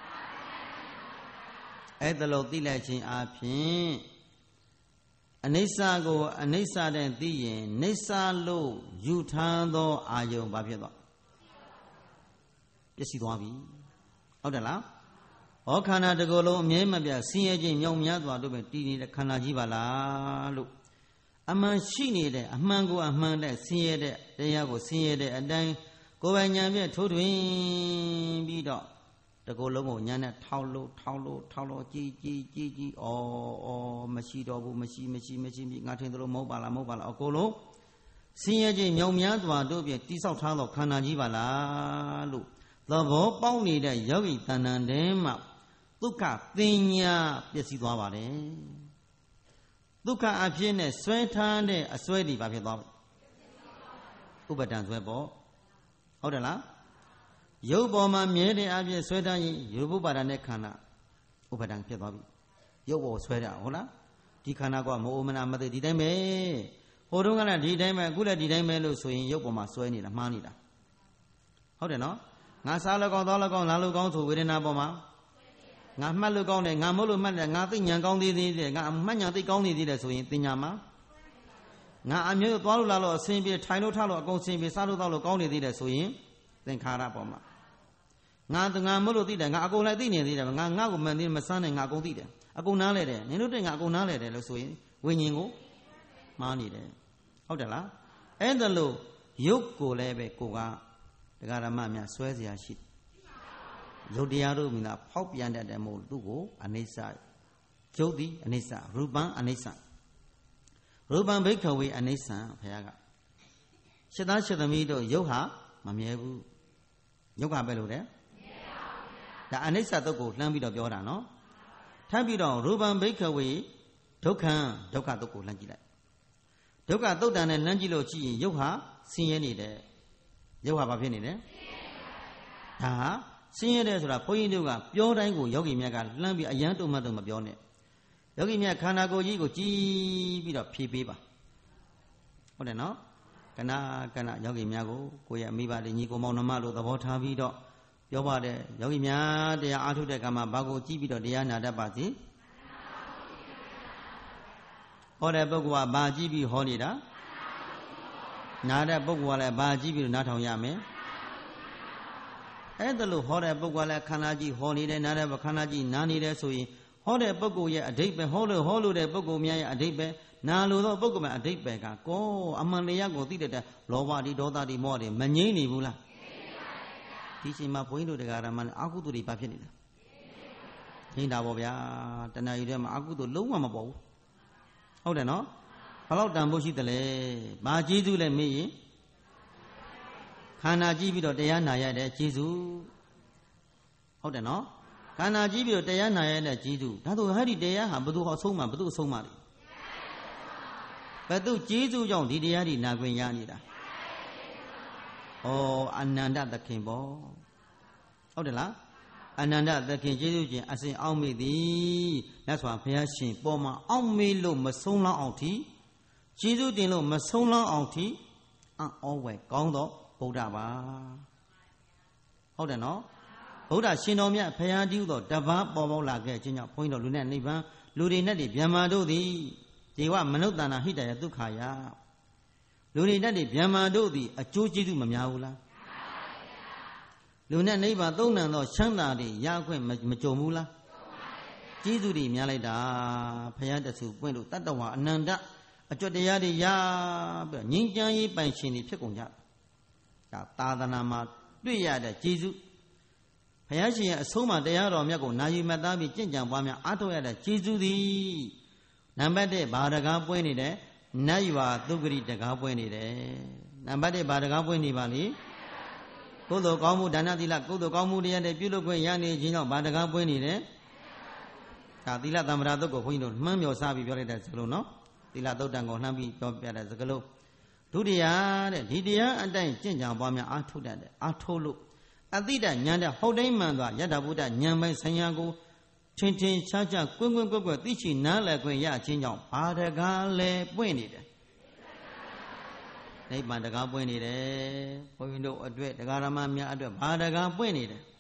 အဲ့ဒါလို့သိလိုက်ခြင်းအပြင်အနိစ္စကိုအနိစ္စတဲ့သိရင်နိစ္စလို့ယူထားသောအာယုံဘာဖြစ်သွားပျက်စီးသွားပြီဟုတ်တယ်လားဟောခန္ဓာတစ်ခုလုံးအမြဲမပြတ်ဆင်းရဲခြင်းမြောင်များစွာတို့ပဲတည်နေတဲ့ခန္ဓာကြီးပါလားလို့အမှန်ရှိနေတဲ့အမှန်ကိုအမှန်တဲ့ဆင်းရဲတဲ့တရားကိုဆင်းရဲတဲ့အတိုင်းကိုယ်ပိုင်ဉာဏ်ဖြင့်ထိုးထွင်းပြီးတော့တကူလုံးကိုဉာဏ်နဲ့ထောက်လို့ထောက်လို့ထောက်လို့ကြည်ကြည်ကြည်ကြည်ဩဩမရှိတော့ဘူးမရှိမရှိမရှိမရှိငါထင်သလိုမဟုတ်ပါလားမဟုတ်ပါလားအကုန်လုံးဆင်းရဲခြင်းမြောင်များစွာတို့ဖြင့်တိဆောက်ထားသောခန္ဓာကြီးပါလားလို့သဘောပေါက်နေတဲ့ယောဂီတဏ္ဍန်ထဲမှာဒုက္ခသင်ညာပျက်စီးသွားပါတယ်ဒုက္ခအဖြစ်နဲ့ဆွဲထားတဲ့အစွဲတွေဘာဖြစ်သွားဥပဒံဆွဲပေါ့ဟုတ်တယ်လားရုပ်ပေါ်မှာမြဲတဲ့အဖြစ်ဆွဲထားရင်ရုပ်ဥပါဒနဲ့ခန္ဓာဥပဒံဖြစ်သွားပြီရုပ်ပေါ်ဆွဲတာဟုတ်လားဒီခန္ဓာကမအိုမနာမသိဒီတိုင်းပဲဟိုတုန်းကလည်းဒီတိုင်းပဲအခုလည်းဒီတိုင်းပဲလို့ဆိုရင်ရုပ်ပေါ်မှာဆွဲနေတာမှားနေတာဟုတ်တယ်နော်ငါစားလို့ကောင်းသွားလို့ကောင်းလာလို့ကောင်းဆိုဝေဒနာပေါ်မှာငါမှတ်လို့ကောင်းတယ်ငါမဟုတ်လို့မှတ်တယ်ငါသိဉာဏ်ကောင်းသေးသေးတယ်ငါမှတ်ဉာဏ်သိကောင်းနေသေးတယ်ဆိုရင်သိဉာဏ်မှာငါအမျိုးသွားလို့လာလို့အစင်ပြေထိုင်လို့ထလို့အကုန်စင်ပြေစားလို့တော့လို့ကောင်းနေသေးတယ်ဆိုရင်သင်္ခါရပေါ်မှာငါငါမဟုတ်လို့သိတယ်ငါအကုန်လည်းသိနေသေးတယ်ငါငါ့ကိုမှန်သေးမစမ်းနဲ့ငါအကုန်သိတယ်အကုန်နားလဲတယ်နင်တို့တဲ့ငါအကုန်နားလဲတယ်လို့ဆိုရင်ဝိညာဉ်ကိုမှားနေတယ်ဟုတ်တယ်လားအဲ့ဒါလို့ရုပ်ကိုလည်းပဲကိုကတရားဓမ္မများဆွဲเสียရှိရုပ်တရားတို့မြင်တာဖောက်ပြန်တတ်တယ်မို့သူ့ကိုအနိစ္စရုပ်သည်အနိစ္စရူပံအနိစ္စရူပံဘိက္ခဝေအနိစ္စဘုရားကရှင်းသားရှင်းသမီးတို့ရုပ်ဟာမမြဲဘူးယုတ်ခပဲလို့တဲ့ဒါအနိစ္စတုတ်ကိုလှမ်းပြီးတော့ပြောတာနော်ထပ်ပြီးတော့ရူပံဘိက္ခဝေဒုက္ခံဒုက္ခတုတ်ကိုလှမ်းကြည့်လိုက်ဒုက္ခတုတ်တန်နဲ့လှမ်းကြည့်လို့ရှိရင်ယုတ်ဟာဆင်းရဲနေတယ်ယုတ်ဟာဘာဖြစ်နေလဲဒါဟာဆင်းရဲတယ်ဆိုတာဘုန်းကြီးတို့ကပြောတိုင်းကိုယောဂီမြတ်ကလှမ်းပြီးအယံတုံမှတ်တုံမပြောနဲ့ယောဂီမြတ်ခန္ဓာကိုယ်ကြီးကိုကြည်ပြီးတော့ဖြည့်ပေးပါဟုတ်တယ်နော်ကဏကဏယောဂီများကိုကိုယ့်ရဲ့အမိဘတွေညီကိုမောင်နှမတို့သဘောထားပြီးတော့ပြောပါတဲ့ယောဂီများတရားအားထုတ်တဲ့ကံမှာဘာကိုကြည့်ပြီးတော့တရားနာတတ်ပါစေဟောတဲ့ပုဂ္ဂိုလ်ကဘာကြည့်ပြီးဟောနေတာနာတဲ့ပုဂ္ဂိုလ်ကလည်းဘာကြည့်ပြီးတော့နားထောင်ရမယ်အဲ့ဒါလို့ဟောတဲ့ပုဂ္ဂိုလ်ကလည်းခန္ဓာကြီးဟောနေတယ်နားတဲ့ခန္ဓာကြီးနားနေတယ်ဆိုရင်ဟောတဲ့ပုဂ္ဂိုလ်ရဲ့အဓိပ္ပာယ်ဟောလို့ဟောလို့တဲ့ပုဂ္ဂိုလ်များရဲ့အဓိပ္ပာယ်နာလို့သောပုဂ္ဂိုလ်များအဓိပ္ပာယ်ကကောအမှန်တရားကိုသိတဲ့လောဘတိဒေါသတိမောဟတွေမငြိမ့်နေဘူးလားဒီချိန်မှာဘုန်းကြီးတို့တရားဓမ္မနဲ့အာဟုတုတွေဘာဖြစ်နေလဲငြိမ့်တာပေါ့ဗျာတဏှာယူထဲမှာအာဟုတုလုံးဝမပေါ်ဘူးဟုတ်တယ်နော်ဘလောက်တန်ဖို့ရှိတယ်လဲဘာကျေးဇူးလဲမေးရင်ခန္ဓာကြည့်ပြီးတော့တရားနာရတဲ့ကျေးဇူးဟုတ်တယ်နော်ခန္ဓာကြည့်ပြီးတော့တရားနာရတဲ့ကျေးဇူးဒါဆိုဟဲ့ဒီတရားဟာဘယ်သူဟောဆုံးမှာဘယ်သူအဆုံးမှာလဲဘယ်သူကျေးဇူးကြောင့်ဒီတရားဒီနာခွင့်ရနေတာဩအနန္တသခင်ပေါ့ဟုတ်တယ်လားအနန္တသခင်ကျေးဇူးရှင်အစဉ်အောက်မေ့သည်မြတ်စွာဘုရားရှင်ပေါ်မှာအောက်မေ့လို့မဆုံးလောက်အောင်ထိကျေးဇူးတင်လို့မဆုံးလောက်အောင်ထိအံ့ဩဝယ်ကောင်းတော့ဗုဒ္ဓပါဟုတ်တယ်နော်ဗုဒ္ဓရှင်တော်မြတ်ဘုရားတည်းသောတပားပေါ်ပေါက်လာခဲ့ခြင်းကြောင့်ဘုန်းကြီးတို့လူနဲ့နိဗ္ဗာန်လူတွေနဲ့ဗျမ္မာတို့သည်ဇေဝမနုဿာနာဟိတယဒုက္ခယလူတွေနဲ့ဗျမ္မာတို့သည်အကျိုးကျေးဇူးမများဘူးလားလူနဲ့နိဗ္ဗာန်သုံးနံသောချမ်းသာတွေရခွင့်မကြုံဘူးလားကျေးဇူးတွေများလိုက်တာဘုရားတဆူပွင့်လို့တတ္တဝါအနန္တအကျွတ်တရားတွေရပြီးငြိမ်းချမ်းရေးပိုင်ရှင်တွေဖြစ်ကုန်ကြဒါသာသနာမှာတွေ့ရတဲ့ကျေးဇူးဘုရားရှင်ရဲ့အဆုံးအမတရားတော်မြတ်ကိုနာယူမှတ်သားပြီးကြင်ကြံပွားများအားထုတ်ရတဲ့ကျေးဇူးသည်နံပါတ်၁ဘာတကားပွင့်နေတယ်နတ်ရွာသုဂရိတကားပွင့်နေတယ်နံပါတ်၁ဘာတကားပွင့်နေပါလိကုသိုလ်ကောင်းမှုဒါနသီလကုသိုလ်ကောင်းမှုတရားတွေပြုလုပ်ခွင့်ရနေခြင်းကြောင့်ဘာတကားပွင့်နေတယ်ဒါသီလသမ္မာသုတ်ကိုဘုန်းကြီးတို့မှန်းမြော်စားပြီးပြောလိုက်တဲ့စကားလုံးနော်သီလသုတ်တံကိုလှမ်းပြီးပြောပြတဲ့စကားလုံးဒုတိယတဲ့ဒီတရားအတိုင်းကြင်ကြံပွားများအားထုတ်တတ်တယ်အားထုတ်လို့အတိတဉာဏ်တဲ့ဟုတ်တိုင်းမှန်သွားယတ္တဗုဒ္ဓဉာဏ်ပိုင်းဆိုင်ရာကိုထင်ထင်ရှားရှားကွင်းကွင်းကွက်ကွက်သိရှိနားလည်ခွင့်ရခြင်းကြောင့်ဘာတကားလဲပွင့်နေတယ်နိဗ္ဗာန်တကားပွင့်နေတယ်ဘုန်းကြီးတို့အတွက်တရားဓမ္မများအတွက်ဘာတကားပွင့်နေတယ်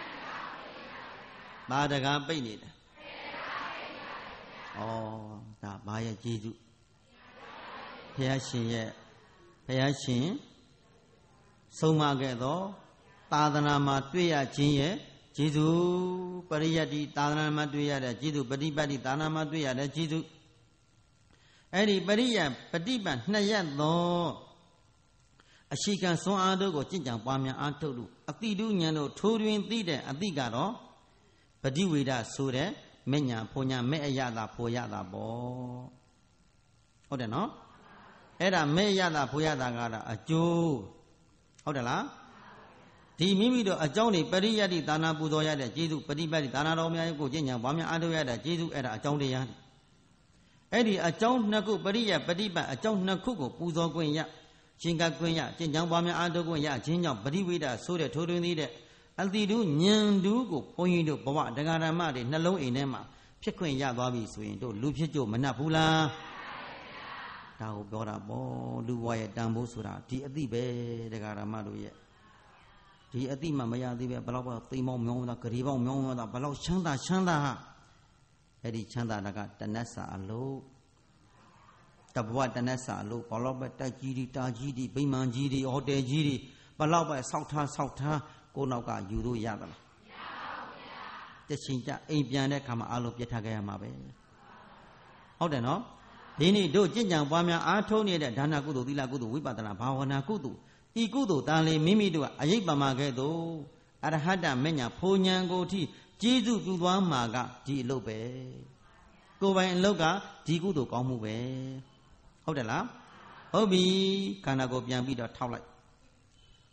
ဘာတကားပိတ်နေတယ်ဩဒါဘာရဲ့ကျေးဇူးဘုရားရှင်ရဲ့ဘုရားရှင်ဆုံးမခဲ့သောသာသနာမှာတွေ့ရခြင်းရဲ့ကျေးဇူးပရိယတ္တိသာသနာမှာတွေ့ရတဲ့ကျေးဇူးပฏิပတ်တိသာသနာမှာတွေ့ရတဲ့ကျေးဇူးအဲ့ဒီပရိယပฏิပတ်နှစ်ရက်သောအရှိကံစွမ်းအားတို့ကိုကြင်ကြံပွားများအားထုတ်လို့အတိတုဉဏ်တို့ထိုးတွင်သိတဲ့အတိကတော့ပฏิဝေဒဆိုတဲ့မဲ့ညာဖွညာမဲ့အယတာဖွရတာပေါ့ဟုတ်တယ်နော်အဲ့ဒါမဲ့ရတာဖွရတာကတော့အကျိုးဟုတ်တယ်လားဒီမိမိတို့အကြောင်းတွေပရိယတ္တိသာနာပူဇော်ရတဲ့ကျေးဇူးပฏิပတ်တိသာနာတော်များကိုကျင့်ကြံပွားများအားထုတ်ရတဲ့ကျေးဇူးအဲ့ဒါအကြောင်းတရားအဲ့ဒီအကြောင်းနှစ်ခုပရိယပฏิပတ်အကြောင်းနှစ်ခုကိုပူဇော်ခွင့်ရရှင်ကခွင့်ရကျင့်ကြံပွားများအားထုတ်ခွင့်ရခြင်းကြောင့်ပရိဝေဒဆိုတဲ့ထိုးထွင်းသေးတဲ့အတိတုဉာဏ်တူကိုဘုန်းကြီးတို့ဘဝတရားဓမ္မတွေနှလုံးအိမ်ထဲမှာဖြစ်ခွင့်ရသွားပြီဆိုရင်တို့လူဖြစ်ကြမနှက်ဘူးလားဒါကိုပြောတာပေါ့လူဘဝရဲ့တန်ဖိုးဆိုတာဒီအတိပဲတရားဓမ္မတို့ရဲ့ဒီအတိမှမရသေးပဲဘလောက်ပဲသိမောင်းမြောင်းတာဂရီပေါင်းမြောင်းတာဘလောက်ချမ်းသာချမ်းသာဟာအဲ့ဒီချမ်းသာတာကတဏ္ဍစာအလို့တဘဝတဏ္ဍစာအလို့ဘလောက်ပဲတိုက်ကြီးတွေတာကြီးတွေဗိမာန်ကြီးတွေဟိုတယ်ကြီးတွေဘလောက်ပဲဆောက်ထားဆောက်ထားကိုနောက်ကယူလို့ရသလားမရပါဘူးဗျာတချိန်ကျအိမ်ပြန်တဲ့ခါမှာအလိုပြတ်ထားခဲ့ရမှာပဲဟုတ်တယ်နော်ဒီနေ့တို့ကြင်ကြံပွားများအားထုတ်နေတဲ့ဒါနကုသိုလ်သီလကုသိုလ်ဝိပဿနာဘာဝနာကုသိုလ်ဤကုသိုလ်တန်လေမိမိတို့ကအယိတ်ပမာခဲ့သို့အရဟတမညာဖိုလ်ဉဏ်ကိုထိကျေးဇူးပြုသွားမှာကဒီအလုပ်ပဲကိုယ်ပိုင်အလုပ်ကဒီကုသိုလ်ကောင်းမှုပဲဟုတ်တယ်လားဟုတ်ပြီခန္ဓာကိုယ်ပြန်ပြီးတော့ထောက်လိုက်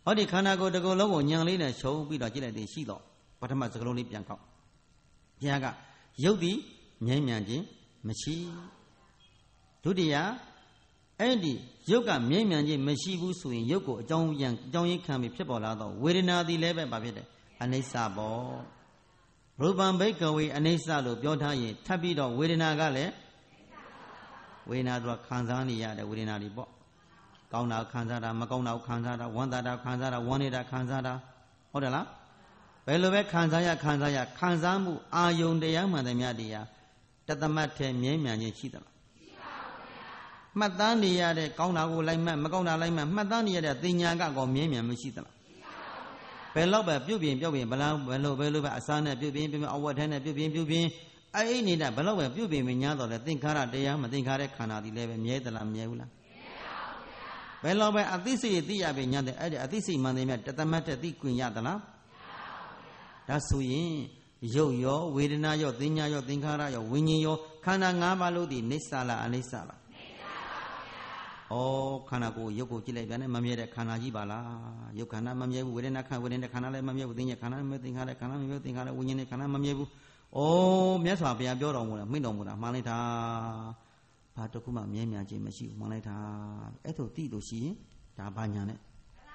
ဟောဒီခန္ဓာကိုယ်တစ်ခုလုံးကိုညံလေးနဲ့ရှုံးပြီးတော့ကြည့်လိုက်ရင်ရှိတော့ပထမစကလုံးလေးပြန်ကောက်ဘုရားကရုပ်တည်ငြိမ်းမြန်ခြင်းမရှိဒုတိယအဲ့ဒီရုပ်ကငြိမ်းမြန်ခြင်းမရှိဘူးဆိုရင်ရုပ်ကိုအကြောင်းရံအကြောင်းရင်းခံပြီးဖြစ်ပေါ်လာတော့ဝေဒနာသည်လည်းပဲဘာဖြစ်တယ်အနိစ္စပေါ့ရူပံဘိကဝေအနိစ္စလို့ပြောထားရင်ထပ်ပြီးတော့ဝေဒနာကလည်းဝေဒနာတော့ခံစားနေရတဲ့ဝေဒနာတွေပေါ့ကောင်းတာခံစားတာမကောင်းတာခံစားတာဝမ်းသာတာခံစားတာဝမ်းနေတာခံစားတာဟုတ်တယ်လားဘယ်လိုပဲခံစားရခံစားရခံစားမှုအာယုန်တရားမှန်တယ်များတရားတသမတ်ထဲမြဲမြံခြင်းရှိသလားရှိပါဘူးဗျာမှတ်သားနေရတဲ့ကောင်းတာကိုလိုက်မှတ်မကောင်းတာလိုက်မှတ်မှတ်သားနေရတဲ့တင်ညာကကောမြဲမြံမရှိသလားဘယ်တော့ပဲပြုတ်ပြင်ပြုတ်ပြင်ဘလားဘယ်လိုဘယ်လိုပဲအစားနဲ့ပြုတ်ပြင်ပြုတ်ပြင်အဝတ်ထဲနဲ့ပြုတ်ပြင်ပြုတ်ပြင်အဲ့အိနေတာဘယ်တော့ပဲပြုတ်ပြင်မညာတော့လဲသင်္ခါရတရားမသင်္ခါရခန္ဓာဒီလည်းပဲမြဲသလားမမြဲဘူးလားမမြဲပါဘူးဗျာဘယ်တော့ပဲအသိစိတ်သိရပြီညာတဲ့အဲ့ဒီအသိစိတ်မှန်တယ်မြတ်တသမတ်တဲ့သိကွင်ရသလားမရပါဘူးဗျာဒါဆိုရင်ရုပ်ရောဝေဒနာရောသင်ညာရောသင်္ခါရရောဝိညာဉ်ရောခန္ဓာ၅ပါးလို့ဒီနိစ္စလားအနိစ္စလားနိစ္စပါဗျာဩခန္ဓာကိုယ်ရုပ်ကိုကြည့်လိုက်ပြန်နဲ့မမြဲတဲ့ခန္ဓာကြီးပါလားရုပ်ခန္ဓာမမြဲဘူးဝေဒနာခန္ဓာဝေဒနာခန္ဓာလည်းမမြဲဘူးသင်ညာခန္ဓာမမြဲသင်္ခါရခန္ဓာမမြဲသင်္ခါရဝိညာဉ်နဲ့ခန္ဓာမမြဲဘူးဩမြတ်စွာဘုရားပြောတော်မူတာမိန့်တော်မူတာမှန်လိုက်တာဘာတစ်ခုမှမြဲမြံခြင်းမရှိဘူးမှန်လိုက်တာအဲ့ဒါသိလို့ရှိရင်ဒါဘာညာနဲ့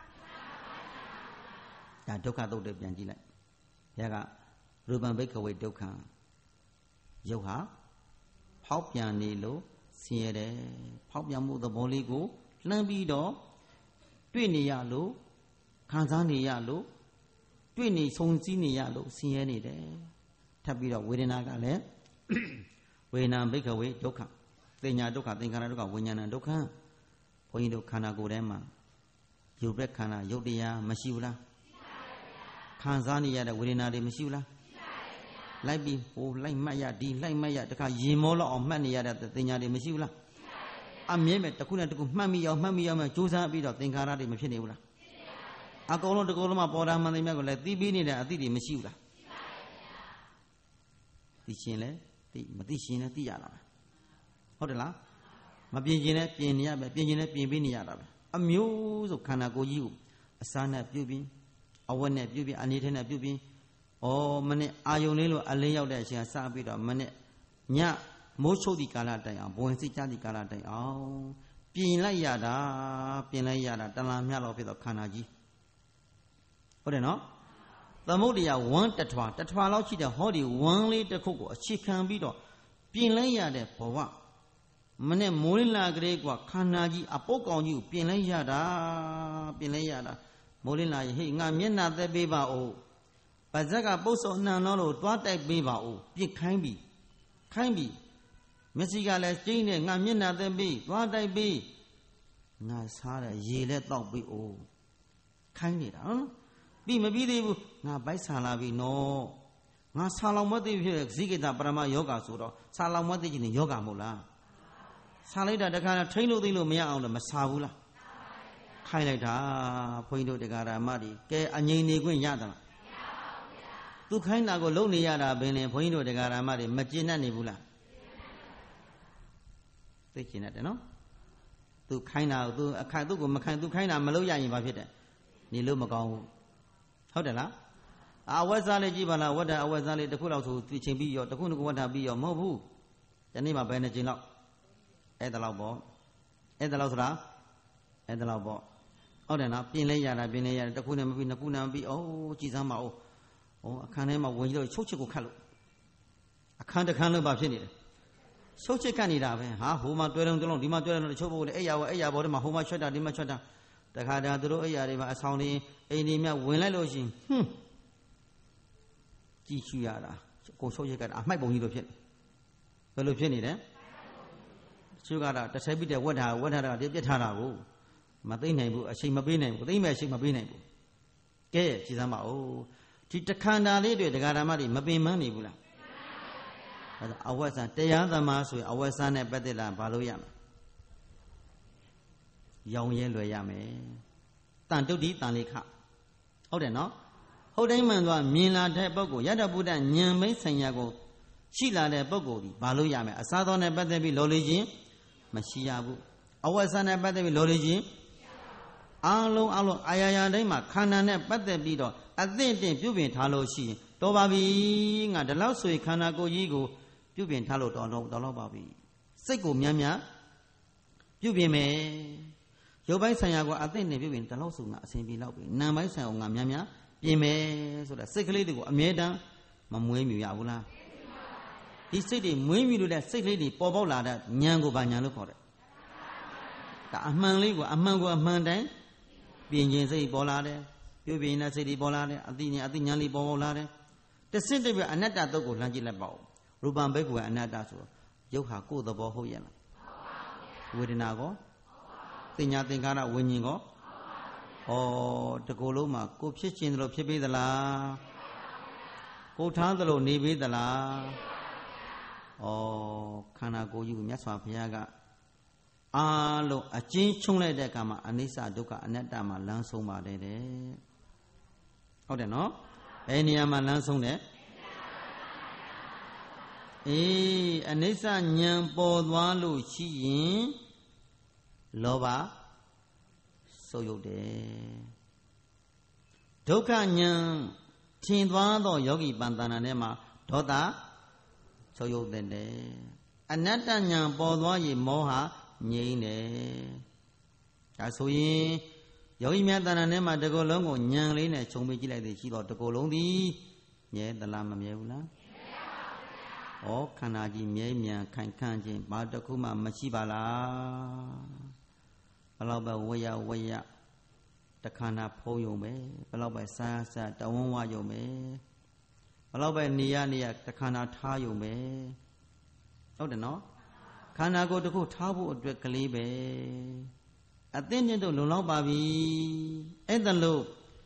ဒါဒုက္ခသုတ်တွေပြန်ကြည့်လိုက်ဘုရားကရူပံဘိကဝေဒုက္ခရုပ်ဟာဖောက်ပြန်နေလို့ဆင်းရဲတယ်ဖောက်ပြန်မှုသဘောလေးကိုလှမ်းပြီးတော့တွေ့နေရလို့ခံစားနေရလို့တွေ့နေဆုံစည်းနေရလို့ဆင်းရဲနေတယ်ထပ်ပြီးတော့ဝေဒနာကလည်းဝေဒနာဘိကဝေဒုက္ခသင်ညာဒုက္ခသင်္ခါရဒုက္ခဝိညာဏဒုက္ခဘုန်းကြီးတို့ခန္ဓာကိုယ်ထဲမှာရုပ်ပဲခန္ဓာရုပ်တရားမရှိဘူးလားခံစားနေရတဲ့ဝေဒနာတွေမရှိဘူးလားလိုက်ပြီးဟိုလိုက်မှတ်ရဒီလိုက်မှတ်ရတခါရင်မောလောက်အောင်မှတ်နေရတဲ့သင်ညာတွေမရှိဘူးလားအမြဲပဲတစ်ခုနဲ့တစ်ခုမှတ်မိအောင်မှတ်မိအောင်မှကြိုးစားပြီးတော့သင်္ခါရတွေမဖြစ်နေဘူးလားအကုန်လုံးတစ်ကုန်လုံးမှာပေါ်တာမှန်တယ်မြတ်ကိုလည်းသိပြီးနေတဲ့အသည့်တွေမရှိဘူးလားသိရှင်လဲသိမသိရှင်လဲသိရတာပဲဟုတ်တယ်လားမပြင်ခြင်းလဲပြင်နေရပဲပြင်ခြင်းလဲပြင်ပြီးနေရတာပဲအမျိုးစုခန္ဓာကိုယ်ကြီးကိုအစားနဲ့ပြုတ်ပြီးအဝတ်နဲ့ပြုတ်ပြီးအနေထဲနဲ့ပြုတ်ပြီးဩမနေ့အာယုံလေးလိုအလင်းရောက်တဲ့အချိန်ကစပြီးတော့မနေ့ညမိုးချုပ်သည့်ကာလတိုင်အောင်ဘဝင်စိတ်ချသည့်ကာလတိုင်အောင်ပြင်လိုက်ရတာပြင်လိုက်ရတာတလားမြလောက်ဖြစ်တော့ခန္ဓာကြီးဟုတ်တယ်နော်သမုဒ္ဒရာဝမ်းတထွာတထွာလောက်ရှိတဲ့ဟောဒီဝမ်းလေးတစ်ခုကိုအခြေခံပြီးတော့ပြင်လိုက်ရတဲ့ဘဝမနေ့မိုးလင်းလာကလေးကခန္ဓာကြီးအပုတ်ကောင်ကြီးကိုပြင်လိုက်ရတာပြင်လိုက်ရတာမိုးလင်းလာရင်ဟေ့ငါမျက်နှာသက်ပေးပါဦးပါဇက်ကပုတ်စောနှံတော်လို့တွားတိုက်ပေးပါဦးပြစ်ခိုင်းပြီခိုင်းပြီမျက်စိကလည်းကျင်းနေငါမျက်နှာသက်ပေးတွားတိုက်ပေးငါစားတဲ့ရေလည်းတောက်ပေးဦးခိုင်းနေတာနော်ပြီးမပြီးသေးဘူးငါဗိုက်ဆာလာပြီနော်ငါဆာလောင်မသိဖြစ်တဲ့ဇိကိတပရမယောဂဆိုတော့ဆာလောင်မသိခြင်းယောဂမဟုတ်လားဆာလိုက်တာတခါထိန်းလို့သိလို့မရအောင်လည်းမဆာဘူးလားခိုင်းလိုက်တာဘုန်းကြီးတို့တရားဓမ္မတွေကဲအငြိမ်နေခွင့်ရသလားသူခိုင်းတာကိုလုံနေရတာဘယ်လဲဘုန်းကြီးတို့တရားဓမ္မတွေမကျင်တတ်နေဘူးလားသိကျင်တတ်တယ်နော်သူခိုင်းတာကိုသူအခါသူ့ကိုမခိုင်းသူခိုင်းတာမလုပ်ရရင်ဘာဖြစ်တယ်နေလို့မကောင်းဘူးဟုတ်တယ်လားအဝတ်စားလေးကြည့်ပါလားဝတ်တာအဝတ်စားလေးတစ်ခုလောက်ဆိုသိချင်းပြီးရောတစ်ခုတစ်ခုဝတ်တာပြီးရောမဟုတ်ဘူးဒီနေ့မှဘယ်နှချင်းလောက်အဲ့ဒါလောက်ပေါ့အဲ့ဒါလောက်ဆိုတာအဲ့ဒါလောက်ပေါ့ဟုတ်တယ်နော်ပြင်လဲရတာပြင်လဲရတယ်တစ်ခုနဲ့မပြီးနှစ်ခုနဲ့မပြီးအိုးကြည်စမ်းပါဦးဩအခန်းထဲမှာဝင်ပြီးတော့ချုပ်ချစ်ကိုခတ်လို့အခန်းတစ်ခန်းလုံးပါဖြစ်နေတယ်ချုပ်ချစ်ခတ်နေတာပဲဟာဟိုမှာတွဲလုံးတွဲလုံးဒီမှာတွဲလုံးချုပ်ဖို့လေအဲ့ရဘောအဲ့ရဘောတွေမှာဟိုမှာချွတ်တာဒီမှာချွတ်တာတခါတည်းသူတို့အဲ့ရတွေမှာအဆောင်နေအိမ်ဒီမြဝင်လိုက်လို့ရှိရင်ဟွန်းကြည့်ရှုရတာကိုချုပ်ချစ်ကတာအမှိုက်ပုံကြီးလိုဖြစ်ဘယ်လိုဖြစ်နေလဲသူကတော့တစ်ဆက်ပြီးတဲ့ဝတ်ထားဝတ်ထားတာဒီပြစ်ထားတာကိုမသိနိုင်ဘူးအချိန်မပေးနိုင်ဘူးသိမဲ့အချိန်မပေးနိုင်ဘူးကဲကြည်စမ်းပါဦးဒီတခန္ဓာလေးတွေတရားဓမ္မတွေမပင်ပန်းနေဘူးလားအဲဒါအဝတ်စားတရားသမားဆိုရင်အဝတ်စားနဲ့ပတ်သက်လာဘာလို့ရမလဲရောင်ရဲလွယ်ရမယ်တန်တုတ်တိတန်လေးခဟုတ်တယ်နော်ဟုတ်တိုင်းမှန်သွားမြင်လာတဲ့ပုဂ္ဂိုလ်ယတဗုဒ္ဓဉာဏ်မိတ်ဆိုင်ရာကိုရှိလာတဲ့ပုဂ္ဂိုလ်ဒီဘာလို့ရမလဲအစားသောနဲ့ပတ်သက်ပြီးလောလေးချင်းမရှိရဘူးအဝတ်စားနဲ့ပတ်သက်ပြီးလောလေးချင်းအားလုံးအလုံးအာရယာတိုင်းမှာခန္ဓာနဲ့ပတ်သက်ပြီးတော့အသင့်တင်ပြုပြင်ထားလို့ရှိရင်တော်ပါပြီငါဒီလောက်ဆိုရင်ခန္ဓာကိုယ်ကြီးကိုပြုပြင်ထားလို့တော်တော့တော်တော့ပါပြီစိတ်ကိုများများပြုပြင်မယ်ရုပ်ပိုင်းဆိုင်ရာကအသင့်တင်ပြုပြင်ဒီလောက်ဆိုငါအစဉ်ပြေလောက်ပြီနာမ်ပိုင်းဆိုင်ရာငါများများပြင်မယ်ဆိုတာစိတ်ကလေးတွေကိုအမြဲတမ်းမမွေးမြူရဘူးလားဒီစိတ်တွေမွေးမြူလို့တဲ့စိတ်ကလေးတွေပေါ်ပေါက်လာတဲ့ဉာဏ်ကိုဗာဉာဏ်လို့ခေါ်တယ်ဒါအမှန်လေးကိုအမှန်ကိုအမှန်တိုင်းပြင်ခြင်းစိတ်ပေါ်လာတယ်ပြုပြင်တဲ့စိတ်တွေပေါ်လာတယ်အသိဉာဏ်အသိဉာဏ်လေးပေါ်ပေါက်လာတယ်တဆင့်တပြအနတ္တတုတ်ကိုလှမ်းကြည့်လိုက်ပါဦးရူပံဘိက္ခုအနတ္တဆိုတော့ရုပ်ဟာကိုယ်သဘောဟုတ်ရဲ့လားဝေဒနာကောသင်ညာသင်္ကာရဝิญဉ်ကောဩတကူလုံးမှာကိုဖြစ်ခြင်းသလိုဖြစ်ပေးသလားကိုထားသလိုနေပေးသလားဩခန္ဓာကိုယ်ကြီးကိုမြတ်စွာဘုရားကအားလုံးအကျဉ်းချုံလိုက်တဲ့အခါမှာအနိစ္စဒုက္ခအနတ္တမှာလမ်းဆုံးပါတယ်တဲ့ဟုတ်တယ်နော်ဘယ်နေရာမှာလမ်းဆုံးတယ်အေးအနိစ္စဉာဏ်ပေါ်သွားလို့ရှိရင်လောဘဆုပ်ယုတ်တယ်ဒုက္ခဉာဏ်ထင်သွားသောယောဂီပန်တဏ္ဍာထဲမှာဒေါသဆုပ်ယုတ်တယ်အနတ္တဉာဏ်ပေါ်သွားရင်မောဟငြိမ့်တယ်ဒါဆိုရင်ယောဂီများတဏ္ဍာထဲမှာတကောလုံးကိုဉာဏ်လေးနဲ့ခြုံပြီးကြည့်လိုက်သည်ရှိတော့တကောလုံးသည်မြဲသလားမမြဲဘူးလားဩခန္ဓာကြီးမြဲမြံခိုင်ခန့်ခြင်းဘာတစ်ခုမှမရှိပါလားဘလောက်ပဲဝေယဝေယတခန္ဓာဖုံးယုံပဲဘလောက်ပဲစားစားတဝန်းဝယုံပဲဘလောက်ပဲနေရနေရတခန္ဓာထားယုံပဲဟုတ်တယ်နော်ခန္ဓာကိုယ်တစ်ခုထားဖို့အတွက်ကလေးပဲအသင့်မြင့်တို့လုံလောက်ပါပြီအဲ့ဒါလို့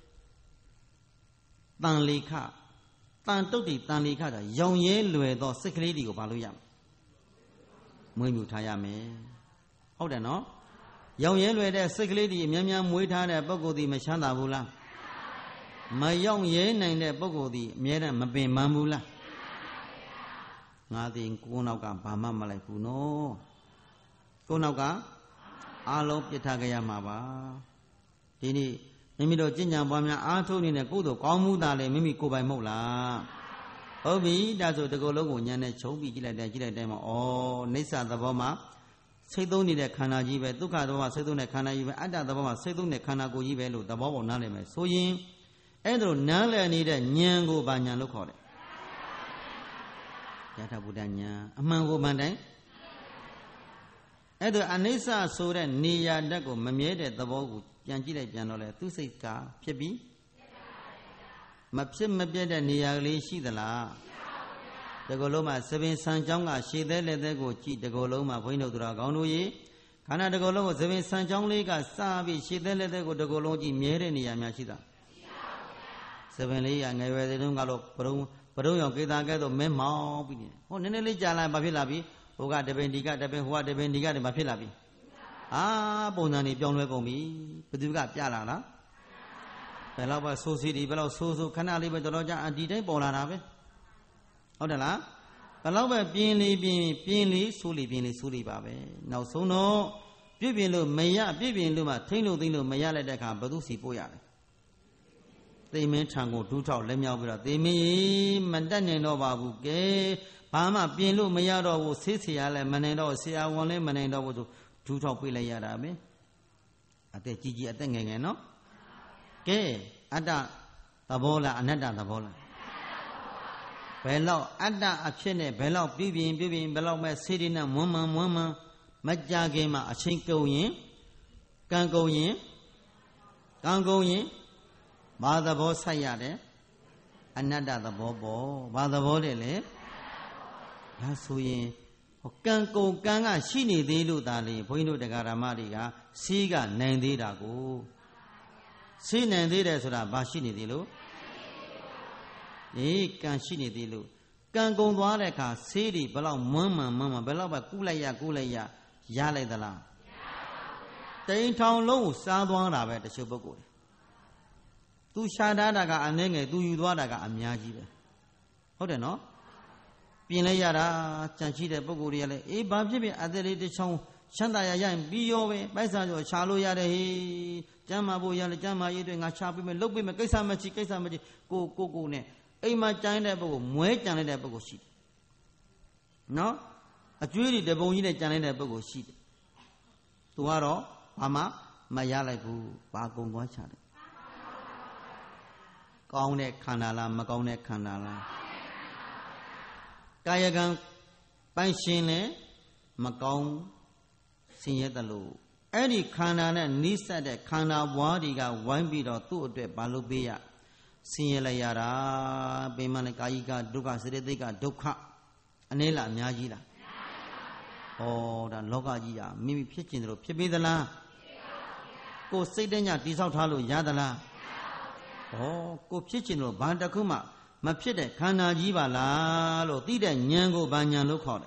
တန်လေခတန်တုတ်တိတန်လေခတာရောင်ရဲလွယ်သောစိတ်ကလေးတွေကိုဘာလို့ရမလဲမွေးမြူထားရမယ်ဟုတ်တယ်နော်ရောင်ရဲလွယ်တဲ့စိတ်ကလေးတွေအများများမွေးထားတဲ့ပုဂ္ဂိုလ်ဒီမချမ်းသာဘူးလားမရောင်ရဲနိုင်တဲ့ပုဂ္ဂိုလ်ဒီအမြဲတမ်းမပင်ပန်းဘူးလားငါသည်ကိုယ်နောက်ကဘာမှမလိုက်ဘူးနော်ကိုယ်နောက်ကအားလုံးပြစ်ထားကြရမှာပါဒီနေ့မိမိတို့ကျင့်ကြံပွားများအားထုတ်နေတဲ့ကိုယ်တို့ကောင်းမှုသာလေမိမိကိုယ်ပိုင်မဟုတ်လားဟုတ်ပြီဒါဆိုတကောလုံးကိုညံနဲ့ခြုံပြီးကြည့်လိုက်တယ်ကြည့်လိုက်တယ်မှာဩနိစ္စသဘောမှာစိတ်သုံးနေတဲ့ခန္ဓာကြီးပဲဒုက္ခသဘောမှာစိတ်သုံးတဲ့ခန္ဓာကြီးပဲအတ္တသဘောမှာစိတ်သုံးတဲ့ခန္ဓာကိုယ်ကြီးပဲလို့သဘောပေါက်နားလည်မယ်ဆိုရင်အဲ့ဒါလိုနားလည်နေတဲ့ဉာဏ်ကိုဗာဉာဏ်လို့ခေါ်တယ်ယထာဘုဒ္ဓဉာဏ်အမှန်ကိုမှန်တိုင်းအဲ့ဒါအနိစ္စဆိုတဲ့နေရာဓာတ်ကိုမမြဲတဲ့သဘောကိုပြန်ကြည့်လိုက်ပြန်တော့လေသူစိတ်ကဖြစ်ပြီးမဖြစ်မပြတ်တဲ့နေရာကလေးရှိသလားတကောလုံးမှာသပင်ဆံကြောင်းကရှည်သေးလက်သေးကိုကြည့်တကောလုံးမှာဘုန်းကြီးတို့တော်ကောင်းတို့ရေခန္ဓာတကောလုံးကိုသပင်ဆံကြောင်းလေးကစပြီးရှည်သေးလက်သေးကိုတကောလုံးကြည့်မြဲတဲ့နေရာများရှိတာသပင်လေးကငယ်ရွယ်တဲ့တုန်းကတော့ဘုံဘုံရောင်ကေတာကဲတော့မဲမောင်းပြီးနေဟိုနည်းနည်းလေးကြာလာဘာဖြစ်လာပြီဟိုကတပင်ဒီကတပင်ဟိုကတပင်ဒီကတဘာဖြစ်လာပြီအာပုံစံတွေပြောင်းလဲကုန်ပြီဘယ်သူကပြလာလားဘယ်တော့ပဲဆိုးစီဒီဘယ်တော့ဆိုးဆိုးခဏလေးပဲတော်တော်ကြာအဒီတိုင်းပေါ်လာတာပဲဟုတ်တယ်လားဘယ်တော့ပဲပြင်းလေးပြင်းပြင်းလေးဆိုးလေးပြင်းလေးဆိုးလေးပါပဲနောက်ဆုံးတော့ပြည့်ပြင်းလို့မရပြည့်ပြင်းလို့မှထိမ့်လို့သိမ့်လို့မရလိုက်တဲ့အခါဘယ်သူစီပို့ရလဲသိမင်းထံကိုဒူးထောက်လက်မြောက်ပြီးတော့သိမင်းမတက်နိုင်တော့ပါဘူးကဲဘာမှပြင်းလို့မရတော့ဘူးဆေးဆရာလည်းမနိုင်တော့ဆရာဝန်လည်းမနိုင်တော့ဘူးဆိုဒူးထောက်ပြလိုက်ရတာပဲအသက်ကြီးကြီးအသက်ငယ်ငယ်နော်ကဲအတ္တသဘောလားအနတ္တသဘောလားဘယ်လောက်အတ္တအဖြစ်နဲ့ဘယ်လောက်ပြုပြင်ပြုပြင်ဘယ်လောက်မဲ့စေတနာမွမ်းမံမွမ်းမံမကြခင်မှာအချိန်ကုန်ရင်ကံကုန်ရင်ကံကုန်ရင်ဘာသဘောဆိုင်ရတယ်အနတ္တသဘောပေါ့ဘာသဘောလဲလေဒါဆိုရင်ကံကုန်ကံကရှိနေသေးလို့ဒါလေဘုန်းကြီးတို့တရားဓမ္မတွေကစီးကနိုင်သေးတာကိုစီးနိုင်သေးတယ်ဆိုတာဘာရှိနေသေးလို့အေးကံရှိနေသေးလို့ကံကုန်သွားတဲ့အခါဆေးတွေဘယ်လောက်မွမ်းမှန်မွမ်းမှန်ဘယ်လောက်ပဲကုလိုက်ရကုလိုက်ရရလိုက်သလားတိန်ထောင်လုံးကိုစားသွားတာပဲတချို့ပုဂ္ဂိုလ်တွေသူရှားတာကအနည်းငယ်သူယူသွားတာကအများကြီးပဲဟုတ်တယ်နော်ပြင်လိုက်ရတာကြံရှိတဲ့ပုဂ္ဂိုလ်တွေကလည်းအေးဘာဖြစ်ဖြစ်အသက်လေးတစ်ချောင်းချမ်းသာရရရင်ပြီးရောပဲပိုက်ဆံကြောရှာလို့ရတယ်ဟေးကျမ်းမာဖို့ရတယ်ကျမ်းမာရေးတွေငါရှာပေးမယ်လုပ်ပေးမယ်ကိစ္စမရှိကိစ္စမရှိကိုကိုကိုနဲ့အိမ်မှာကြမ်းတဲ့ပုဂ္ဂိုလ်မွဲကြံလိုက်တဲ့ပုဂ္ဂိုလ်ရှိတယ်နော်အကျွေးတွေတပုံကြီးနဲ့ကြံလိုက်တဲ့ပုဂ္ဂိုလ်ရှိတယ်သူကတော့ဘာမှမရလိုက်ဘူးဘာကုံသွားချတယ်ကောင်းတဲ့ခန္ဓာလားမကောင်းတဲ့ခန္ဓာလားကာယကံပိုင်ရှင်လည်းမကောင်းဆင်းရဲတယ်လို့အဲ့ဒီခန္ဓာနဲ့နိစ္စတဲ့ခန္ဓာဘွားတွေကဝိုင်းပြီးတော့သူ့အတွက်ဘာလို့ပေးရဆင်းရဲလိုက်ရတာပိမနဲ့ကာယိကဒုက္ခစေတသိက်ကဒုက္ခအနည်းလားအများကြီးလားဩဒါလောကကြီးကမိမိဖြစ်ကျင်တယ်လို့ဖြစ်ပေးသလားကိုယ်စိတ်တညတိဆောက်ထားလို့ရသလားဩကိုဖြစ်ကျင်လို့ဘာတစ်ခုမှမဖြစ်တဲ့ခန္ဓာကြီးပါလားလို့သိတဲ့ဉာဏ်ကိုဘာဉာဏ်လို့ခေါ်တယ်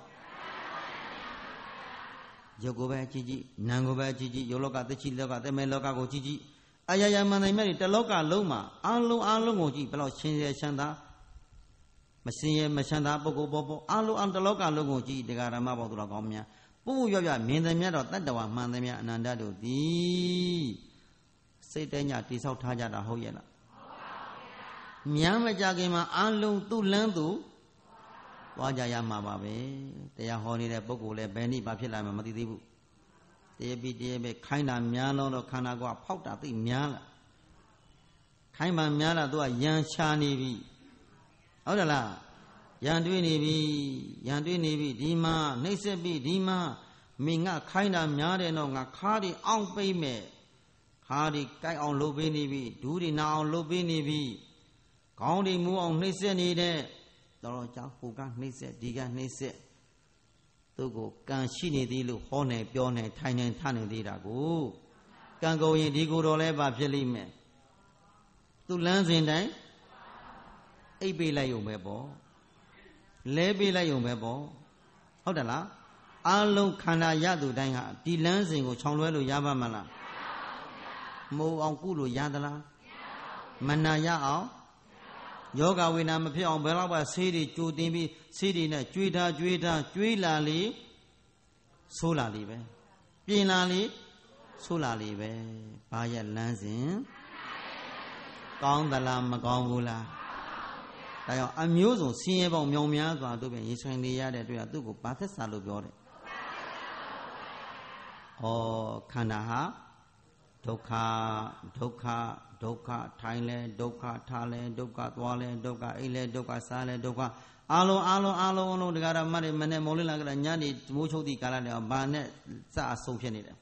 ရုပ်ကိုပဲကြည့်ကြည့်နာမ်ကိုပဲကြည့်ကြည့်ယောလောကသစ္ချိလောကသမေလောကကိုကြည့်ကြည့်အယယမန်နိုင်မဲ့တလောကလုံးမှာအလုံးအလုံးကိုကြည့်ဘယ်လောက်ရှင်းရဲရှမ်းသာမရှင်းရဲမရှမ်းသာပုဂ္ဂိုလ်ပေါ်ပေါ်အလုံးအတလောကလုံးကိုကြည့်တရားဓမ္မပေါ်သူတော်ကောင်းများပုပ်ပုရွရွမြင်သည်များတော့တတ္တဝါမှန်သည်များအနန္တတို့သည်စိတ်တညတိဆောက်ထားကြတာဟုတ်ရဲ့လားများမကြခင်မှာအလုံးသူ့လန်းသူသွားကြရမှာပါပဲတရားဟောနေတဲ့ပုဂ္ဂိုလ်လည်းဘယ်နည်းဘာဖြစ်လာမှမသိသေးဘူးတရားပြီးတရားပဲခိုင်းတာများလုံးတော့ခန္ဓာကဖောက်တာသိများလာခိုင်းမှများလာသူကရန်ချနေပြီဟုတ်တယ်လားရန်တွေးနေပြီရန်တွေးနေပြီဒီမှာနှိမ့်ဆက်ပြီဒီမှာမင်းငါခိုင်းတာများတယ်တော့ငါခါးတွေအောင့်ပိမ့်မဲ့ခါးတွေကြိုက်အောင်လုပ်ပေးနေပြီဒူးတွေနာအောင်လုပ်ပေးနေပြီခေါင်းတွေမူးအောင်နှိမ့်ဆက်နေတဲ့တော်တော်ကြောင့်ဟိုကနှိမ့်ဆက်ဒီကနှိမ့်ဆက်သူ့ကိုကံရှိနေသေးလို့ဟောနေပြောနေထိုင်နေထနေသေးတာကိုကံကုန်ရင်ဒီကိုယ်တော်လည်းဘာဖြစ်လိမ့်မယ်သူလမ်းစဉ်တိုင်းအိပ်ပေးလိုက်ုံပဲပေါ့လဲပေးလိုက်ုံပဲပေါ့ဟုတ်တယ်လားအလုံးခန္ဓာရသူတိုင်းဟာဒီလမ်းစဉ်ကိုခြောင်လွဲလို့ရပါမလားမဟုတ်အောင်ကုလို့ရသလားမနာရအောင်ယောဂဝေဒနာမဖြစ်အောင်ဘယ်တော့မှဆေးတွေကြိုတင်ပြီးဆေးတွေနဲ့ကြွေးထားကြွေးထားကြွေးလာလေဆိုးလာလေပဲပြင်လာလေဆိုးလာလေပဲဘာရဲ့လမ်းစဉ်ကောင်းသလားမကောင်းဘူးလားဒါကြောင့်အမျိုးစုံဆင်းရဲပေါင်းမြောင်များစွာတို့ပြန်ရေဆိုင်နေရတဲ့အတွက်သူ့ကိုဘာသက်စာလို့ပြောတယ်ဩခန္ဓာဟာဒုက္ခဒုက္ခဒုက္ခထိုင်လဲဒုက္ခထားလဲဒုက္ခသွားလဲဒုက္ခအိတ်လဲဒုက္ခစားလဲဒုက္ခအာလုံးအာလုံးအာလုံးလုံးတရားတော်မှတ်တယ်မနဲ့မော်လင်းလာကြတာညနေမိုးချုပ်သည့်ကာလနဲ့ဘာနဲ့စအဆုံးဖြစ်နေတယ်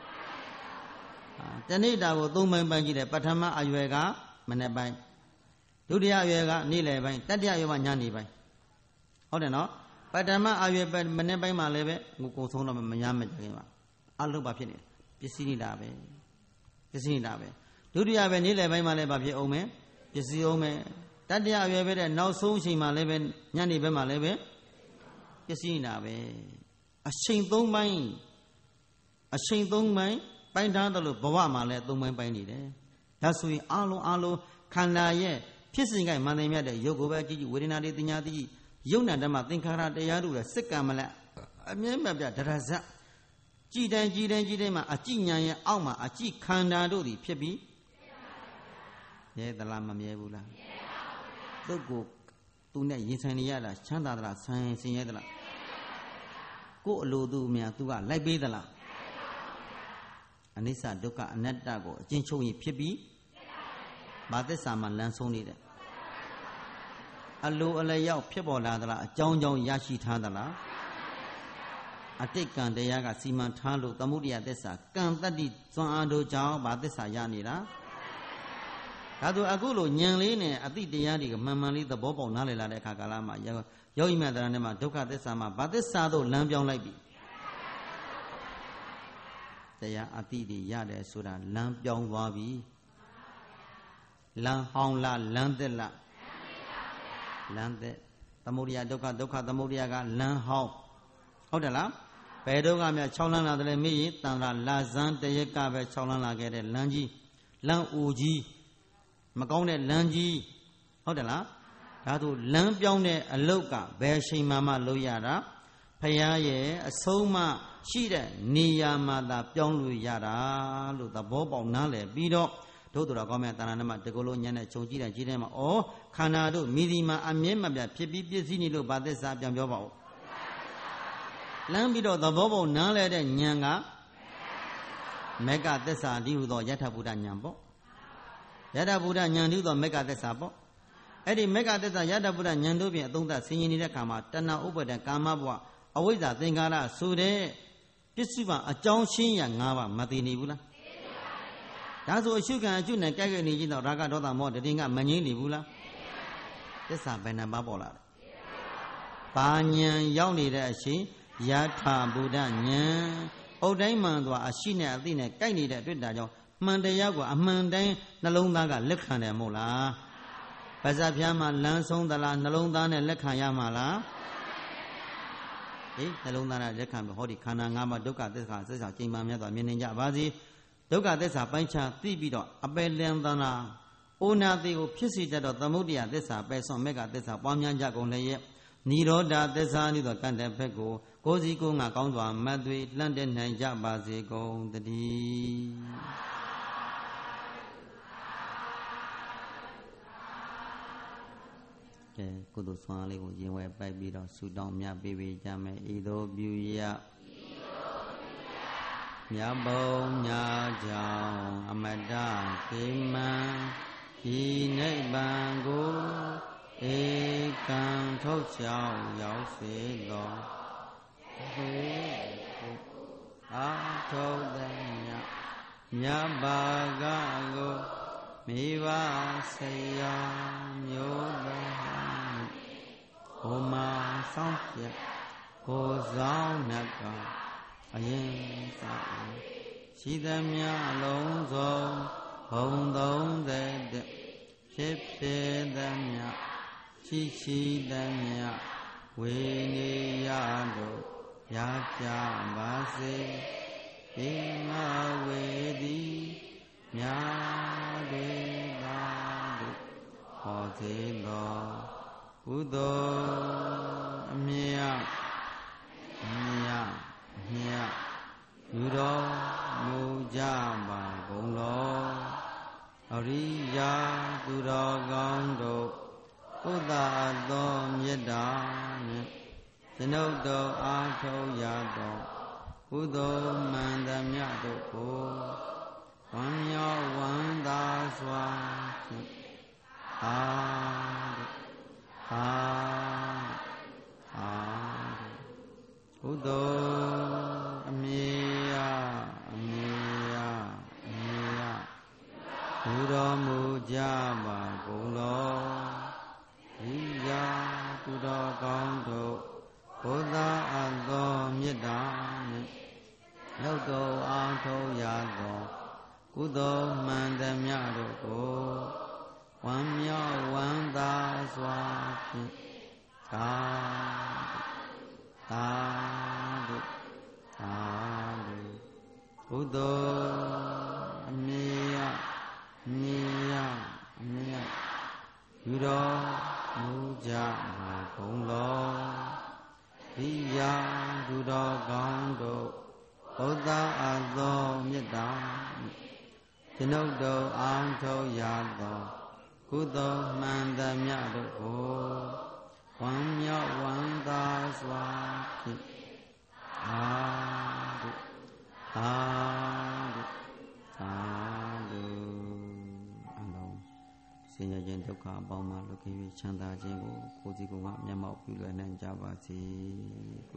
တဏိတာကိုသုံးပိုင်းပိုင်းကြည့်တယ်ပထမအရွယ်ကမနဲ့ပိုင်းဒုတိယအရွယ်ကနေ့လယ်ပိုင်းတတိယအရွယ်ကညနေပိုင်းဟုတ်တယ်နော်ပထမအရွယ်မနဲ့ပိုင်းမှာလည်းပဲငုံကုံဆုံးတော့မရမကြခင်ပါအလုံးပါဖြစ်နေပစ္စည်းနေတာပဲပစ္စည်းနေတာပဲဒုတိယပဲနေ့လယ်ပိုင်းမှာလည်းဘာဖြစ်အောင်မယ်ပစ္စည်းအောင်မယ်တတိယအရွယ်ပဲတဲ့နောက်ဆုံးအချိန်မှာလည်းပဲညနေဘက်မှာလည်းပဲပစ္စည်းနေတာပဲအချိန်သုံးပိုင်းအချိန်သုံးပိုင်းပိုင်းထားတယ်လို့ဘဝမှာလည်းသုံးပိုင်းပိုင်းနေတယ်ဒါဆိုရင်အလုံးအလုံးခန္ဓာရဲ့ဖြစ်စဉ်ကမှန်တယ်မြတ်တဲ့ရုပ်ကိုပဲကြည့်ကြည့်ဝေဒနာတွေသညာတိယုံနာဓမ္မသင်္ခါရတရားတို့လည်းစိတ်ကံမလက်အမြဲမပြဒရဇတ်ကြည်တန်းကြည်တန်းကြည်တန်းမှာအကြည်ဉာဏ်ရဲ့အောက်မှာအကြည်ခန္ဓာတို့သည်ဖြစ်ပြီးမြဲသလားမမြဲဘူးလားသူ့ကိုသူနဲ့ရင်ဆိုင်နေရတာချမ်းသာသလားဆင်းဆင်းရဲသလားကိုယ်အလိုသူအများသူကလိုက်ပေးသလားအနိစ္စဒုက္ခအနတ္တကိုအကျဉ်းချုပ်ရင်ဖြစ်ပြီးဘာသစ္စာမှလမ်းဆုံးနေတယ်အလိုအလျောက်ဖြစ်ပေါ်လာသလားအကြောင်းကြောင့်ရရှိထားသလားအတိတ်ကံတရားကစီမံထားလို့သမုဒိယသစ္စာကံတတ္တိစွမ်းအားတို့ကြောင့်ဘာသစ္စာရနေတာဒါဆိုအခုလိုဉာဏ်လေးနဲ့အတိတရားတွေကမှန်မှန်လေးသဘောပေါက်နားလည်လာတဲ့အခါကာလမှာယောဂိမတရနဲ့မှာဒုက္ခသစ္စာမှာဘာသစ္စာတို့လမ်းပြောင်းလိုက်ပြီတရားအတိတွေရတယ်ဆိုတာလမ်းပြောင်းသွားပြီလမ်းဟောင်းလားလမ်းသက်လားလမ်းသက်သမုဒိယဒုက္ခဒုက္ခသမုဒိယကလမ်းဟောင်းဟုတ်တယ်လားဘယ်တော့ကမှ၆လမ်းလာတယ်မေးရင်တန်ត្រာလာဇန်တရက်ကပဲ၆လမ်းလာခဲ့တဲ့လမ်းကြီးလမ်းအိုကြီးမကောင်းတဲ့လမ်းကြီးဟုတ်တယ်လားဒါဆိုလမ်းပြောင်းတဲ့အလုတ်ကဘယ်ချိန်မှမလုပ်ရတာဖယားရဲ့အဆုံးအရှိတဲ့နေရာမှာသာပြောင်းလို့ရတာလို့သဘောပေါက်နားလည်ပြီးတော့တို့တော်ကောင်းမြတ်တာနာမှာတကလို့ညံ့တဲ့ခြုံကြည့်တဲ့ကြည့်တဲ့မှာဩခန္ဓာတို့မိဒီမှာအမြဲမပြတ်ဖြစ်ပြီးပြည့်စည်နေလို့ဘာသစ္စာပြန်ပြောပါဦးလမ်းပြီးတော့သဘောပေါက်နားလည်တဲ့ဉာဏ်ကမေကသစ္စာဒီဟုသောယထာဘုဒ္ဓဉာဏ်ပေါ့ယထာဘုဒ္ဓဉာဏ်ဒီဟုသောမေကသစ္စာပေါ့အဲ့ဒီမေကသစ္စာယထာဘုဒ္ဓဉာဏ်တို့ဖြင့်အသုံးသဆင်ရင်နေတဲ့ခါမှာတဏှာဥပ္ပဒံကာမဘဝအဝိဇ္ဇာသင်္ကာရဆိုတဲ့ပစ္စုပန်အကြောင်းရှင်းရ၅ပါးမသိနေဘူးလားဒါဆိုအရှုခံအကျွနဲ့ကြိုက်ကြနေကြတော့ရာဂဒေါသမောတတိကမငြိမ့်နေဘူးလားသစ္စာဘယ်နှပါပေါ်လာလဲဘာဉာဏ်ရောက်နေတဲ့အချိန်ယထာဘုဒ္ဓဉာဏ်အုတ်တိုင်းမှန်သွားအရှိနဲ့အသိနဲ့ကြိုက်နေတဲ့အတွက်ဒါကြောင့်မှန်တရားကအမှန်တိုင်းနှလုံးသားကလက်ခံတယ်မဟုတ်လားပါဇာဖျားမှာလမ်းဆုံးသလားနှလုံးသားနဲ့လက်ခံရမှာလားဟေးနှလုံးသားနဲ့လက်ခံပြီးဟောဒီခန္ဓာ၅ပါးဒုက္ခသစ္စာသစ္စာချိန်မှမြတ်စွာမြင်နေကြပါစေဒုက္ခသစ္စာပိုင်းခြားသိပြီးတော့အပယ်လင်သနာအိုနာတိကိုဖြစ်စေတတ်တော့သမုဒိယသစ္စာပယ်ဆုံးမေဃသစ္စာပွားများကြကုန်လည်းရဲ့နိရောဓသစ္စာနိသောကံတဲ့ဘက်ကိုကိုယ်စီကိုယ်ငါကောင်းစွာမတ်သွေလှမ်းတဲ့နိုင်ကြပါစေကုန်တည်းကဲကုသိုလ်ဆွမ်းလေးကိုရင်ဝယ်ပိုက်ပြီးတော့ဆုတောင်းမြတ်ပေးပေးကြမယ်ဤသို့ပြုရမြတ်ဘုံညာကြောင့်အမတကိမံဒီနိဗ္ဗာန်ကိုဧကံထုတ်ချောင်းရောက်စေသောဘုအာထုတ်တဲ့မြတ်မြတ်ဘာကကိုမိဘဆရာမျိုးသားဘုမာဆောင်ပြကိုဆောင်နှက်ကအရင်စားရှိသမျှလုံးစုံဘုံသုံးတဲ့ဖြစ်ဖြစ်သမျှရှိရှိသမျှဝေနေရတို့ရကြပါစေဒီငါဝေသည်မြာတွေသာတို့ဟောစေသောကုသိုလ်အမြတ်အမြတ်အမြတ်ယူတော်မူကြပါကုန်လောအရိယာသူတော်ကောင်းတို့ဘုဒ္ဓသောမေတ္တာနှင့်ကျွန်ုပ်တို့အားထုတ်ရသောကုသိုလ်မှန်သမျှတို့ကိုဝမ်းမြောက်ဝမ်းသာစွာဖြင့်အာအာအာကုသိုလ်အမြဲအမြဲအမြဲဘုတော်မူကြပါကုန်လောဤရာသူတော်ကောင်းတို့ဘုရားအသောမေတ္တာနှင့်ရောက်တော်အားထုတ်ရသောကုသိုလ်မှန်သမျှတို့ကိုဝမ်းမြောက်ဝမ်းသာစွာဖြင့်သာသာတို့သာတို့ကုသိုလ်အမြဲအမြဲအမြဲယူတော်မူကြပါကုန်လောဒီရာသူတော်ကောင်းတို့ဘုရားအသောမေတ္တာကျွန်ုပ်တို့အောင်ထုတ်ရသောကုသိုလ်မှန်သမျှတို့ကိုဝမ်းမြောက်ဝမ်းသာစွာဖြင့်အာတုအာတုအာတုအလုံးဆင်းရဲခြင်းဒုက္ခအပေါင်းမှလွတ်ကင်း၍ချမ်းသာခြင်းကိုကိုယ်စီကိုယ်မှမျက်မှောက်ပြုလွယ်နိုင်ကြပါစေ